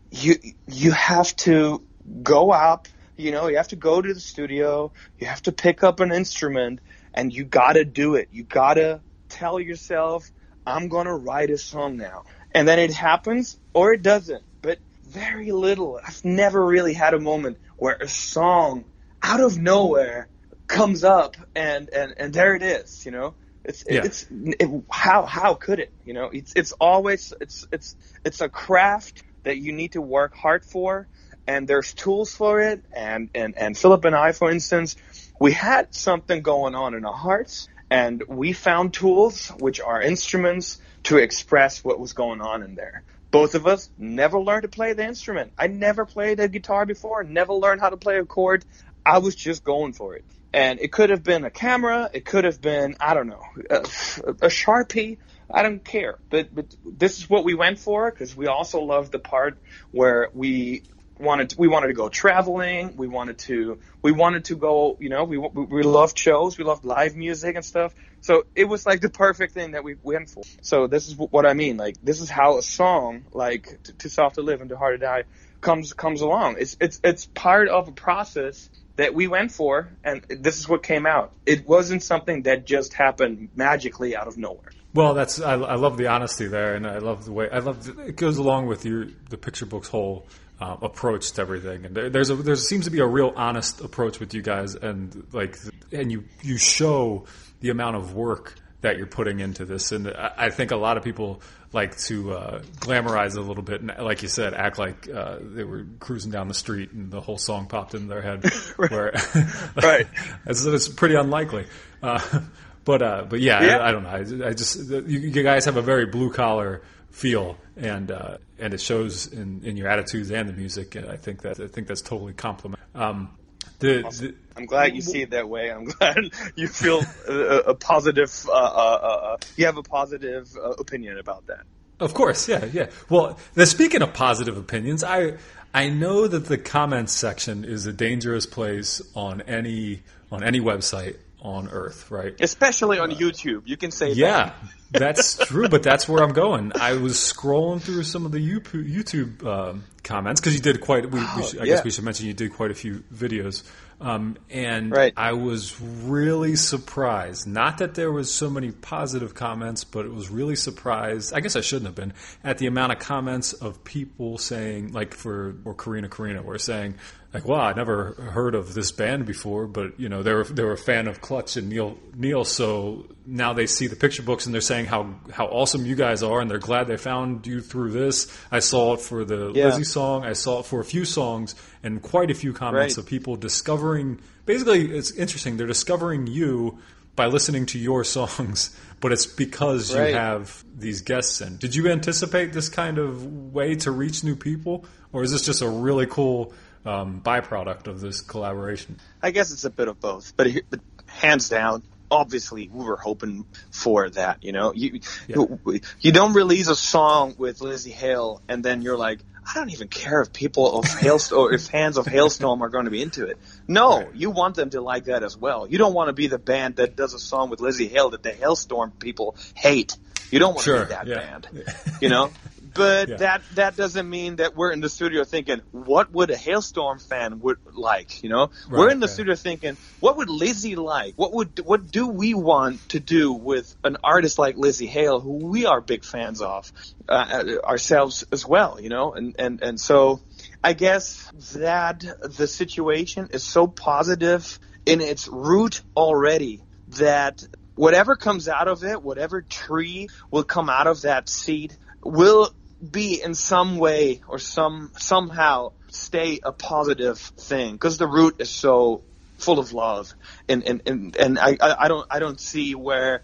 you you have to go up, you know, you have to go to the studio, you have to pick up an instrument, and you gotta do it. You gotta tell yourself, I'm gonna write a song now. And then it happens, or it doesn't. But very little. I've never really had a moment where a song out of nowhere comes up and, and, and there it is, you know? It's yeah. it's it, how how could it, you know? It's it's always it's it's it's a craft that you need to work hard for, and there's tools for it. And and and Philip and I, for instance, we had something going on in our hearts, and we found tools, which are instruments, to express what was going on in there. Both of us never learned to play the instrument. I never played a guitar before, never learned how to play a chord. I was just going for it. And it could have been a camera, it could have been, I don't know, a, a Sharpie. I don't care. But, but this is what we went for, because we also loved the part where we wanted to, we wanted to go traveling. We wanted to we wanted to go, you know, we we loved shows, we loved live music and stuff. So it was like the perfect thing that we went for. So this is what I mean. Like, this is how a song like Too Soft to Live and Too Hard to Die comes comes along. It's it's it's part of a process that we went for, and this is what came out. It wasn't something that just happened magically out of nowhere. Well, that's I, I love the honesty there, and I love the way I love the, it goes along with your the picture book's whole uh, approach to everything. And there, there's a there seems to be a real honest approach with you guys, and like and you you show the amount of work that you're putting into this. And I, I think a lot of people like to uh, glamorize it a little bit, and like you said, act like uh, they were cruising down the street and the whole song popped into their head. right. Where, right. it's, it's pretty unlikely. Uh, But uh, but yeah, yeah. I, I don't know. I, I just you, you guys have a very blue collar feel, and uh, and it shows in, in your attitudes and the music. And I think that I think that's totally compliment. Um, the, awesome. the I'm glad you see it that way. I'm glad you feel a, a positive. Uh, uh, uh, you have a positive uh, opinion about that. Of course, yeah, yeah. Well, the, speaking of positive opinions, I I know that the comments section is a dangerous place on any on any website on Earth, right? Especially on uh, YouTube. You can say yeah, that. that's true, but that's where I'm going. I was scrolling through some of the YouTube um, comments, because you did quite, we, oh, we should, I yeah. guess we should mention you did quite a few videos. Um, and right. I was really surprised, not that there was so many positive comments, but it was really surprised, I guess I shouldn't have been, at the amount of comments of people saying, like for, or Karina Karina, were saying, like, wow, I never heard of this band before, but, you know, they were, they were a fan of Clutch and Neil, Neil, so now they see the picture books and they're saying how, how awesome you guys are, and they're glad they found you through this. I saw it for the yeah. Lizzie song, I saw it for a few songs, and quite a few comments right. of people discovering, basically, it's interesting, they're discovering you by listening to your songs, but it's because right. you have these guests in. Did you anticipate this kind of way to reach new people, or is this just a really cool um, byproduct of this collaboration? I guess it's a bit of both, but, but hands down, obviously we were hoping for that. You know, you yeah. you, you don't release a song with Lizzie Hale and then you're like, I don't even care if people of Hailstorm or if fans of Hailstorm are going to be into it. No, right. you want them to like that as well. You don't want to be the band that does a song with Lizzie Hale that the Hailstorm people hate. You don't want sure. to be that yeah. band, you know. But yeah. that that doesn't mean that we're in the studio thinking, what would a Hailstorm fan would like? You know, right, we're in the right. studio thinking, what would Lizzie like? What would what do we want to do with an artist like Lizzie Hale, who we are big fans of uh, ourselves as well? You know, and and and so I guess that the situation is so positive in its root already that whatever comes out of it, whatever tree will come out of that seed, will be in some way or some somehow stay a positive thing, because the root is so full of love, and and and, and I, I don't I don't see where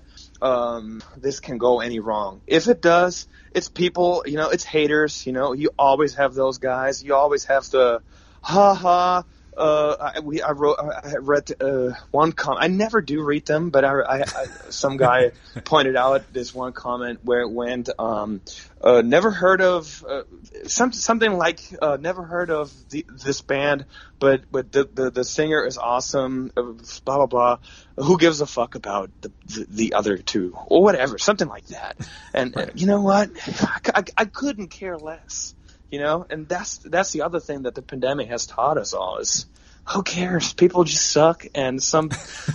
um, this can go any wrong. If it does, it's people, you know, it's haters. You know, you always have those guys. You always have the ha ha. Uh, I, we, I wrote, I read uh, one comment. I never do read them, but I, I, I some guy pointed out this one comment where it went, um, uh, never heard of uh, some, something like uh, never heard of the, this band, but but the, the, the singer is awesome. Uh, blah blah blah. Who gives a fuck about the the, the other two or whatever, something like that. And right. uh, you know what? I, I, I couldn't care less. you know. And that's that's the other thing that the pandemic has taught us all is, who cares? People just suck, and some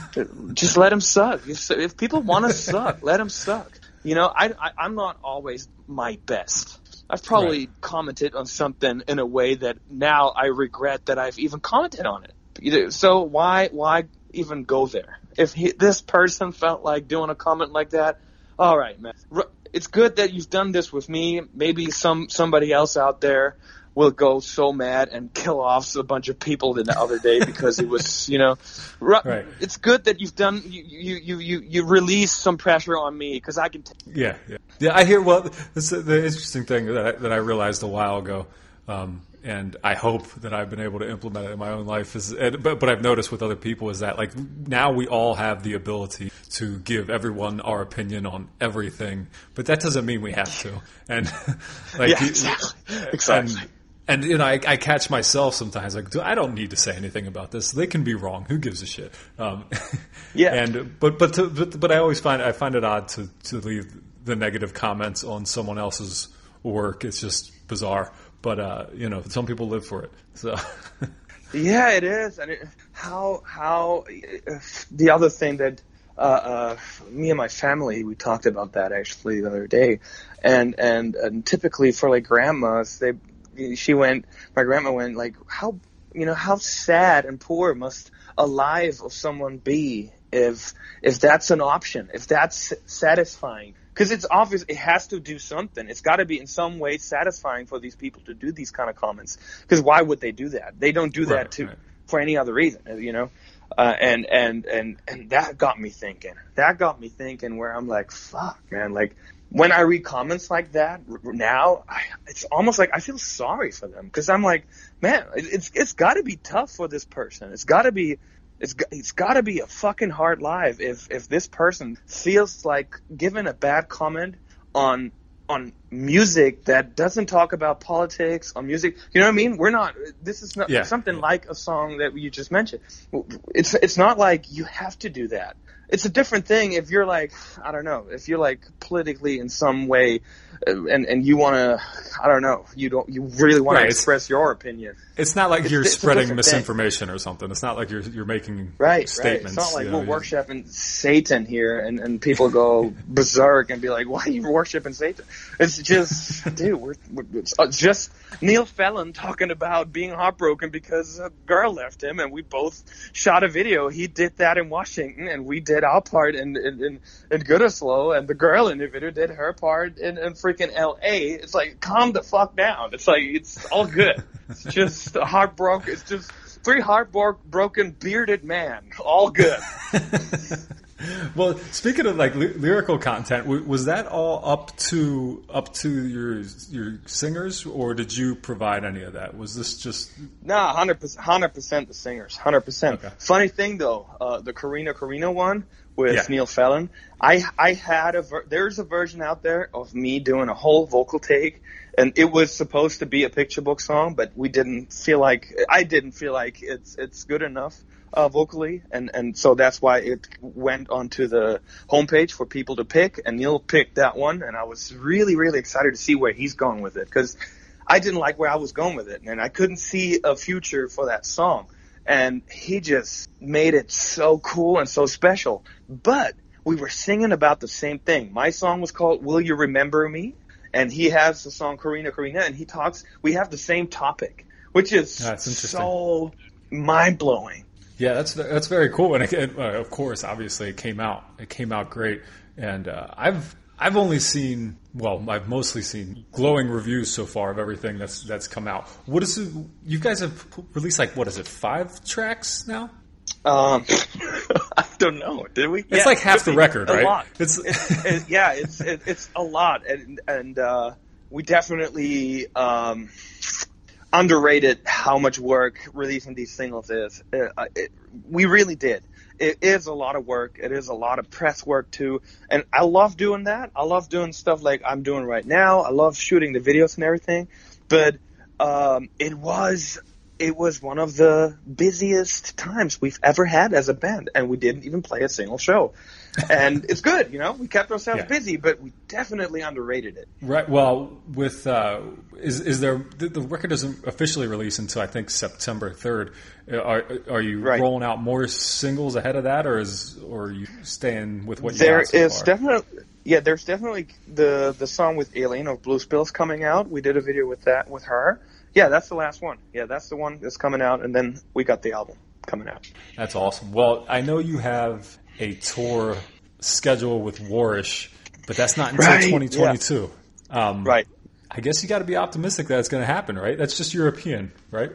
just let them suck. If, if people want to suck, let them suck. You know, I, I I'm not always my best. I've probably right. commented on something in a way that now I regret that I've even commented on it. So why why even go there? If he, this person felt like doing a comment like that, all right, man. It's good that you've done this with me. Maybe some somebody else out there will go so mad and kill off a bunch of people the other day because it was, you know, right. It's good that you've done, you you you you, you release some pressure on me because I can. T- yeah, yeah, yeah. I hear. Well, this is the interesting thing that I, that I realized a while ago, um, and I hope that I've been able to implement it in my own life. Is, but but I've noticed with other people is that like now we all have the ability to give everyone our opinion on everything, but that doesn't mean we have to. And like yeah, exactly, exactly. And, And, you know, I, I catch myself sometimes like, I don't need to say anything about this. They can be wrong. Who gives a shit? Um, yeah. And but but, to, but but I always find I find it odd to, to leave the negative comments on someone else's work. It's just bizarre. But uh, you know, some people live for it. So. Yeah, it is. And it, how how uh, the other thing that uh, uh, me and my family we talked about that actually the other day, and and, and typically for like grandmas they. She went, my grandma went like, how, you know, how sad and poor must a life of someone be if, if that's an option, if that's satisfying? Because it's obvious it has to do something. It's got to be in some way satisfying for these people to do these kind of comments. Because why would they do that? They don't do that right, to right. for any other reason, you know. Uh, and and and and that got me thinking. That got me thinking. Where I'm like, fuck, man, like. When I read comments like that now, I, it's almost like I feel sorry for them because I'm like, man, it's it's got to be tough for this person. It's got to be, it's it's got to be a fucking hard life if if this person feels like giving a bad comment on on music that doesn't talk about politics, on music. You know what I mean? We're not. This is not yeah, something yeah. like a song that you just mentioned. It's it's not like you have to do that. It's a different thing if you're like, I don't know, if you're like politically in some way uh, and, and you want to, I don't know, you don't, you really want right. to express your opinion. It's not like it's, you're it's spreading misinformation thing. Or something. It's not like you're you're making right, statements. Right. It's not like you we're know, worshiping Satan here and, and people go berserk and be like, why are you worshiping Satan? It's just, dude, we're, we're it's just Neil Fallon talking about being heartbroken because a girl left him and we both shot a video. He did that in Washington and we did our part in in, in, in Gütersloh and the girl in the video did her part in, in freaking L A. It's like, calm the fuck down. It's like, it's all good. It's just a heartbroken, it's just three heartbroken bearded man. All good. Well, speaking of like ly- lyrical content, w- was that all up to up to your your singers, or did you provide any of that? Was this just nah, hundred percent, hundred percent the singers, hundred percent. Funny thing though, uh, the Karina Karina one with yeah. Neil Fallon, I I had a ver- there's a version out there of me doing a whole vocal take, and it was supposed to be a picture book song, but we didn't feel like I didn't feel like it's it's good enough. Uh, vocally, and, and so that's why it went onto the homepage for people to pick, and Neil picked that one, and I was really, really excited to see where he's going with it, because I didn't like where I was going with it, and I couldn't see a future for that song, and he just made it so cool and so special, but we were singing about the same thing. My song was called Will You Remember Me, and he has the song Karina Karina, and he talks, we have the same topic, which is so mind-blowing. Yeah, that's that's very cool, and it, uh, of course, obviously, it came out. It came out great, and uh, I've I've only seen well, I've mostly seen glowing reviews so far of everything that's that's come out. What is it? You guys have released like what is it? Five tracks now? Um, I don't know. Did we? It's yeah, like half the record, a right? Lot. It's, it's it, yeah, it's it, it's a lot, and and uh, we definitely. Um, underrated how much work releasing these singles is. It, it, we really did. It is a lot of work. It is a lot of press work too. And I love doing that. I love doing stuff like I'm doing right now. I love shooting the videos and everything. But um, it was it was one of the busiest times we've ever had as a band, and we didn't even play a single show. And it's good, you know. We kept ourselves Yeah. busy, but we definitely underrated it. Right. Well, with uh, is is there the, the record doesn't officially release until I think September third. Are are you Right. rolling out more singles ahead of that, or is or are you staying with what you There got so is far? definitely, yeah, there's definitely the the song with Aileen of Blue Spills coming out. We did a video with that with her. Yeah, that's the last one. Yeah, that's the one that's coming out, and then we got the album coming out. That's awesome. Well, I know you have a tour schedule with Warish, but that's not until Right, twenty twenty-two. Um, Right. I guess you got to be optimistic that it's going to happen, right? That's just European, right?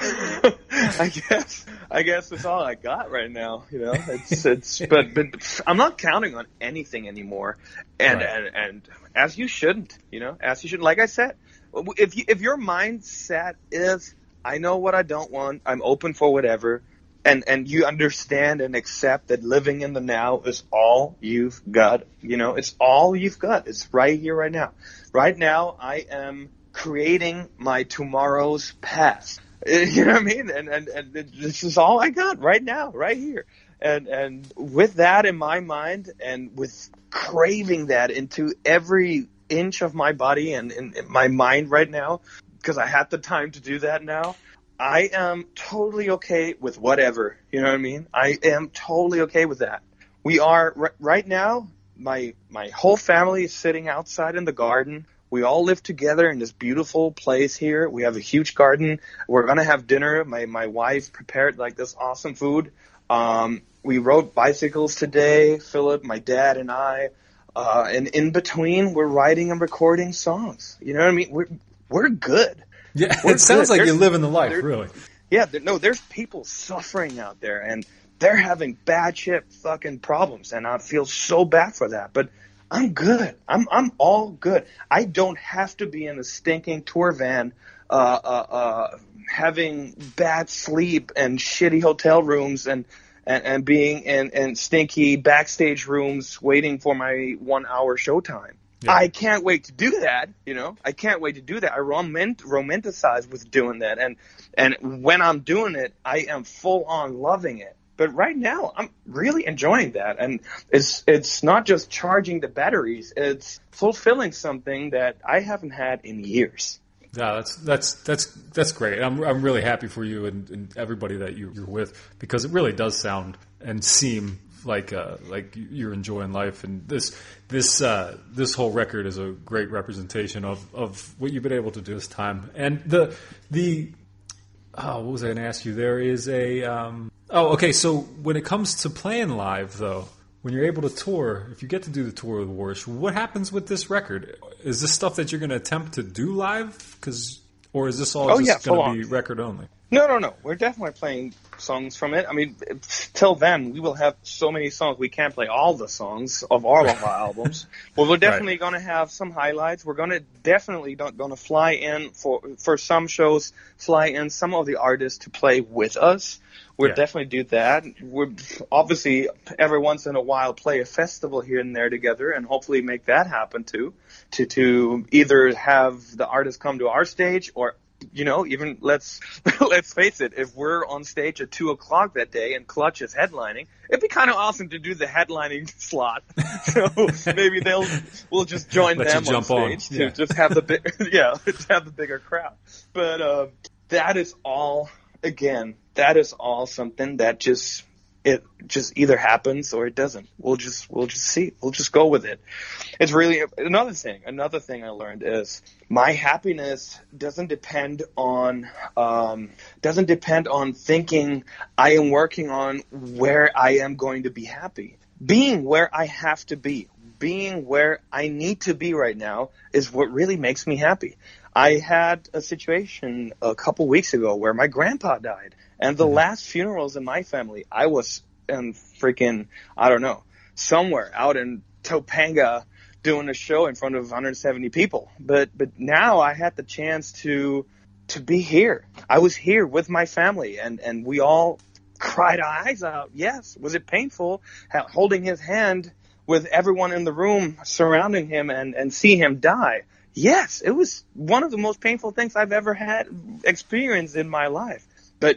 I guess I guess that's all I got right now. You know, it's it's but but I'm not counting on anything anymore, and Right. and and as you shouldn't. You know, as you should. Like I said, if you, if your mindset is I know what I don't want, I'm open for whatever, and and you understand and accept that living in the now is all you've got. You know, it's all you've got. It's right here, right now. Right now, I am creating my tomorrow's past. You know what I mean? And, and and this is all I got right now, right here. And and with that in my mind, and with craving that into every inch of my body and in my mind right now, because I had the time to do that now, I am totally okay with whatever. You know what I mean? I am totally okay with that. We are r- right now. My my whole family is sitting outside in the garden. We all live together in this beautiful place here. We have a huge garden. We're going to have dinner. My my wife prepared like this awesome food. Um, we rode bicycles today, Philip, my dad, and I. Uh, and in between, we're writing and recording songs. You know what I mean? We're, we're good. Yeah, We're it sounds good. like There's- you're living the life, there- really. Yeah, there, no, there's people suffering out there, and they're having bad shit fucking problems, and I feel so bad for that. But I'm good. I'm I'm all good. I don't have to be in a stinking tour van, uh, uh, uh, having bad sleep and shitty hotel rooms, and and, and being in, in stinky backstage rooms waiting for my one hour showtime. Yeah. I can't wait to do that. You know, I can't wait to do that. I romant- romanticize with doing that, and and when I'm doing it, I am full on loving it. But right now, I'm really enjoying that, and it's it's not just charging the batteries; it's fulfilling something that I haven't had in years. Yeah, that's that's that's that's great. I'm I'm really happy for you and, and everybody that you, you're with, because it really does sound and seem like uh, like you're enjoying life. And this this uh, this whole record is a great representation of, of what you've been able to do this time. And the the oh, what was I going to ask you? There is a um, oh okay. So when it comes to playing live, though, when you're able to tour, if you get to do the tour with Warish, what happens with this record? Is this stuff that you're going to attempt to do live? Cause, or is this all Oh, yeah, just going full to be on. record only? No, no, no. We're definitely playing songs from it. I mean, till then, we will have so many songs. We can't play all the songs of all of our albums. But we're definitely going to have some highlights. We're going to definitely going to fly in for for some shows, fly in some of the artists to play with us. We'll Yeah. definitely do that. We're obviously every once in a while play a festival here and there together, and hopefully make that happen too. To to either have the artists come to our stage, or you know, even let's let's face it, if we're on stage at two o'clock that day and Clutch is headlining, it'd be kind of awesome to do the headlining slot. So maybe they'll we'll just join Let you them on jump on. stage to Yeah. just have the big yeah, to have the bigger crowd. But uh, that is all. Again, that is all something that just it just either happens or it doesn't. We'll just we'll just see. We'll just go with it. It's really another thing. Another thing I learned is my happiness doesn't depend on um, doesn't depend on thinking I am working on where I am going to be happy. Being where I have to be, being where I need to be right now is what really makes me happy. I had a situation a couple weeks ago where my grandpa died, and the last funerals in my family, I was in freaking, I don't know, somewhere out in Topanga doing a show in front of one hundred seventy people. But but now I had the chance to to be here. I was here with my family, and, and we all cried our eyes out. Yes. Was it painful ha- holding his hand with everyone in the room surrounding him and, and see him die? Yes, it was one of the most painful things I've ever had experienced in my life. But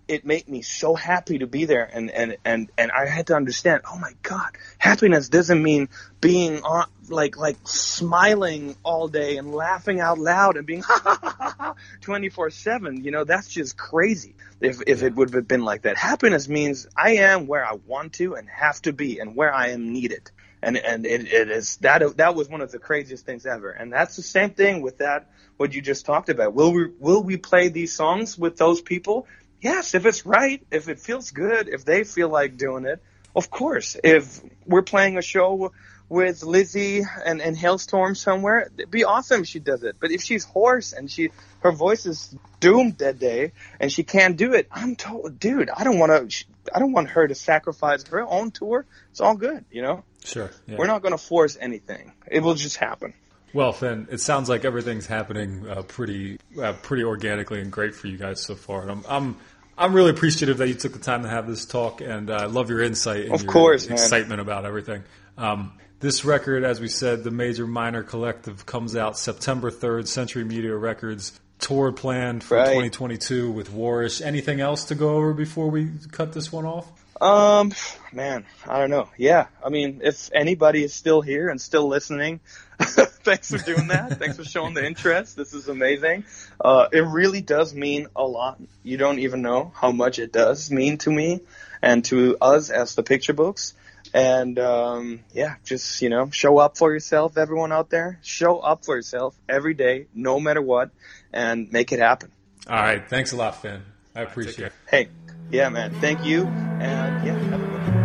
it made me so happy to be there. And, and, and, and I had to understand, oh my God, happiness doesn't mean being on, like, like smiling all day and laughing out loud and being ha ha ha ha ha twenty-four seven. You know, that's just crazy if, if it would have been like that. Happiness means I am where I want to and have to be and where I am needed. And, and it, it is that, that was one of the craziest things ever. And that's the same thing with that, what you just talked about. Will we, will we play these songs with those people? Yes, if it's right, if it feels good, if they feel like doing it, of course. If we're playing a show with Lizzie and, and Hailstorm somewhere, it'd be awesome if she does it. But if she's hoarse and she her voice is doomed that day and she can't do it, I'm told, dude, I don't want to. I don't want her to sacrifice her own tour. It's all good, you know. Sure. Yeah. We're not going to force anything. It will just happen. Well, Finn, it sounds like everything's happening uh, pretty, uh, pretty organically and great for you guys so far. And I'm, I'm, I'm really appreciative that you took the time to have this talk, and I uh, love your insight and of your course, excitement man. about everything. Um, this record, as we said, the Major Minor Collective, comes out September third. Century Media Records. Tour planned for right. twenty twenty-two with Warish. Anything else to go over before we cut this one off? Um, man, I don't know. Yeah, I mean, if anybody is still here and still listening, thanks for doing that. Thanks for showing the interest. This is amazing. Uh, it really does mean a lot. You don't even know how much it does mean to me and to us as the Picture Books. And, um, yeah, just, you know, show up for yourself, everyone out there. Show up for yourself every day, no matter what, and make it happen. All right. Thanks a lot, Finn. I appreciate it. Hey, yeah, man. Thank you. And, yeah, have a good one.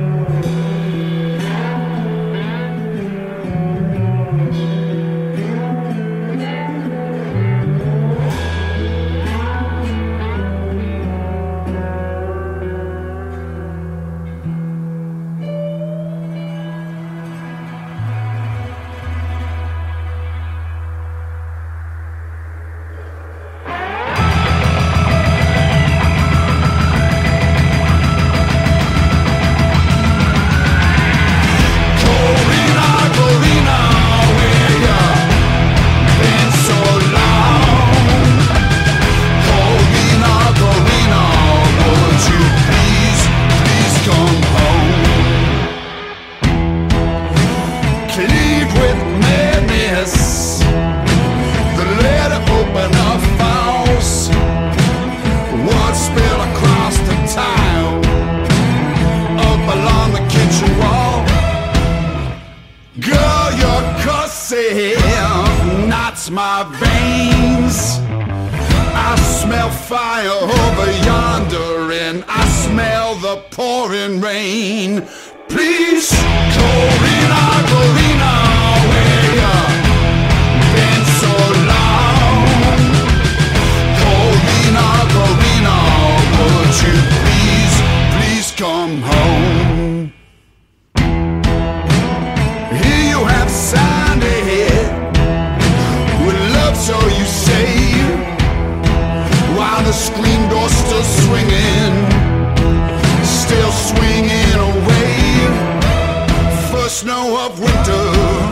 My veins, I smell fire over yonder, and I smell the pouring rain. Please, Corina, Corina, where you been so long? Corina, Corina, would you please, please come home? Here you have signed it. So you say, while the screen door's still swinging, still swinging away. First snow of winter,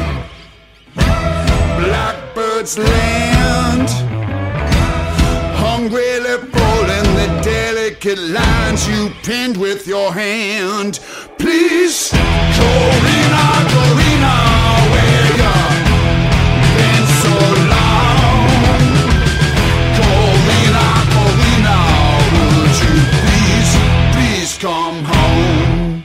blackbirds land, hungrily folding the delicate lines you pinned with your hand. Please, Corina, Corina, where you been so long? Come home.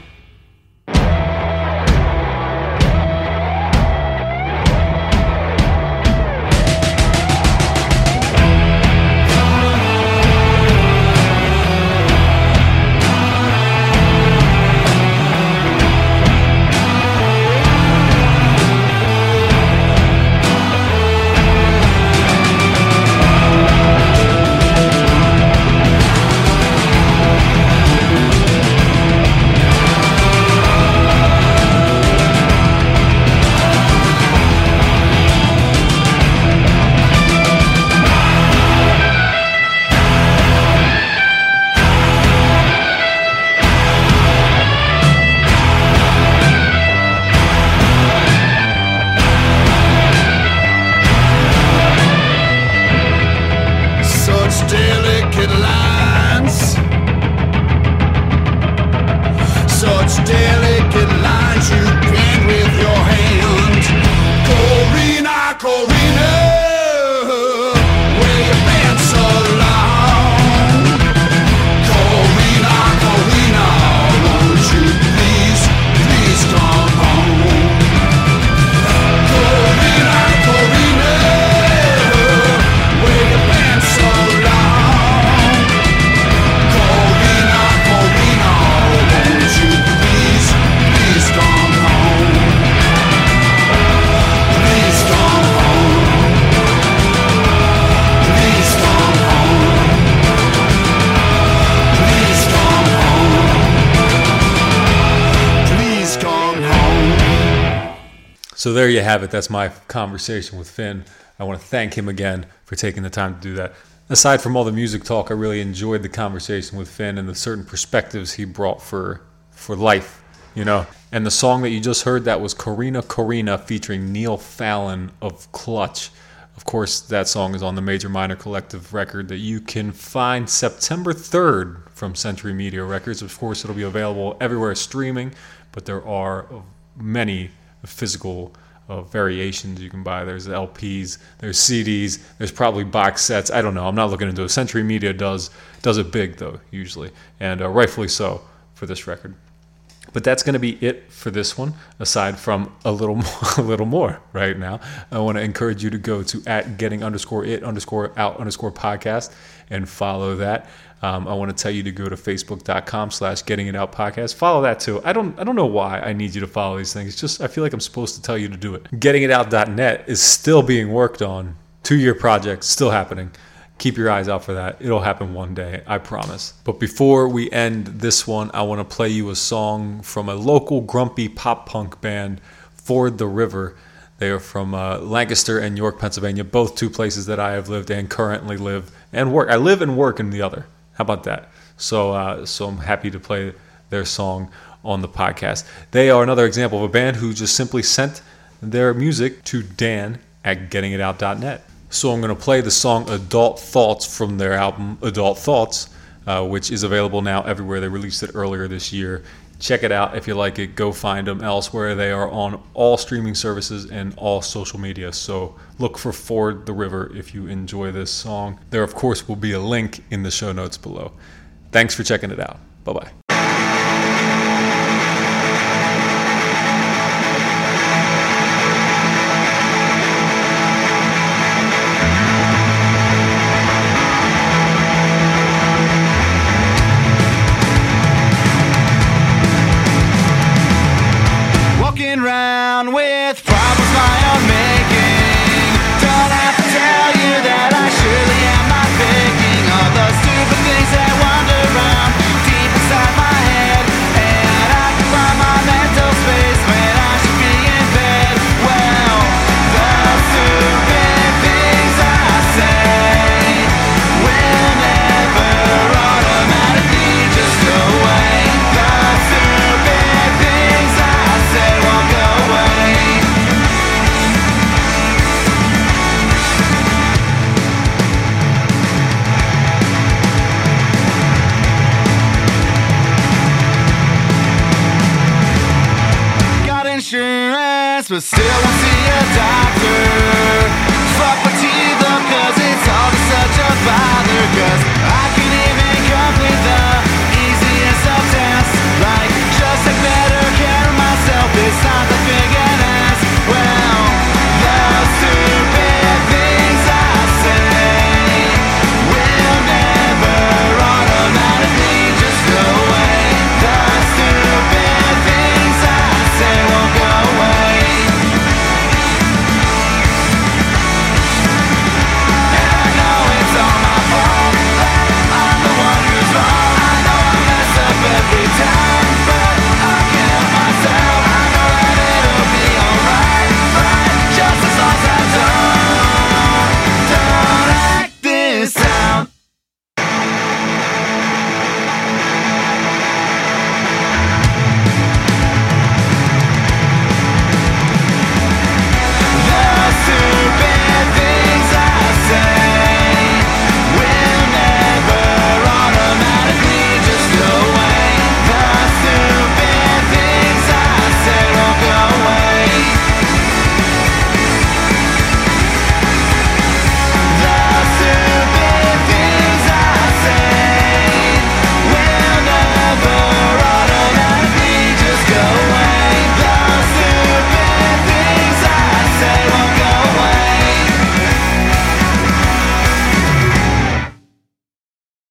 So there you have it. That's my conversation with Finn. I want to thank him again for taking the time to do that. Aside from all the music talk, I really enjoyed the conversation with Finn and the certain perspectives he brought for for life, you know. And the song that you just heard, that was Corina Corina featuring Neil Fallon of Clutch. Of course, that song is on the Major Minor Collective record that you can find September third from Century Media Records. Of course, it'll be available everywhere streaming, but there are many physical uh, variations you can buy. There's L Ps, there's C Ds, there's probably box sets. I don't know. I'm not looking into it. Century Media does does it big, though, usually, and uh, rightfully so for this record. But that's going to be it for this one, aside from a little more, a little more right now. I want to encourage you to go to at getting underscore it underscore out underscore podcast and follow that. Um, I want to tell you to go to facebook.com slash getting it out podcast. Follow that too. I don't I don't know why I need you to follow these things. It's just I feel like I'm supposed to tell you to do it. getting it out dot net is still being worked on. Two-year project, still happening. Keep your eyes out for that. It'll happen one day, I promise. But before we end this one, I want to play you a song from a local grumpy pop punk band, Ford the River. They are from uh, Lancaster and York, Pennsylvania, both two places that I have lived and currently live and work. I live and work in the other. How about that? So, uh, so I'm happy to play their song on the podcast. They are another example of a band who just simply sent their music to Dan at getting it out dot net. So I'm going to play the song Adult Thoughts from their album Adult Thoughts, uh, which is available now everywhere. They released it earlier this year. Check it out. If you like it, go find them elsewhere. They are on all streaming services and all social media. So look for Ford the River if you enjoy this song. There, of course, will be a link in the show notes below. Thanks for checking it out. Bye-bye. With problems my own making, don't have to tell you that I surely am not thinking of those stupid things that wander around deep inside my head, and I can find my mental space when I should be in bed. Well, those stupid things I say will never automatically just go away. Those stupid things I say won't go away. Insurance, but still won't see a doctor. Fuck my teeth up, cause it's all such a bother.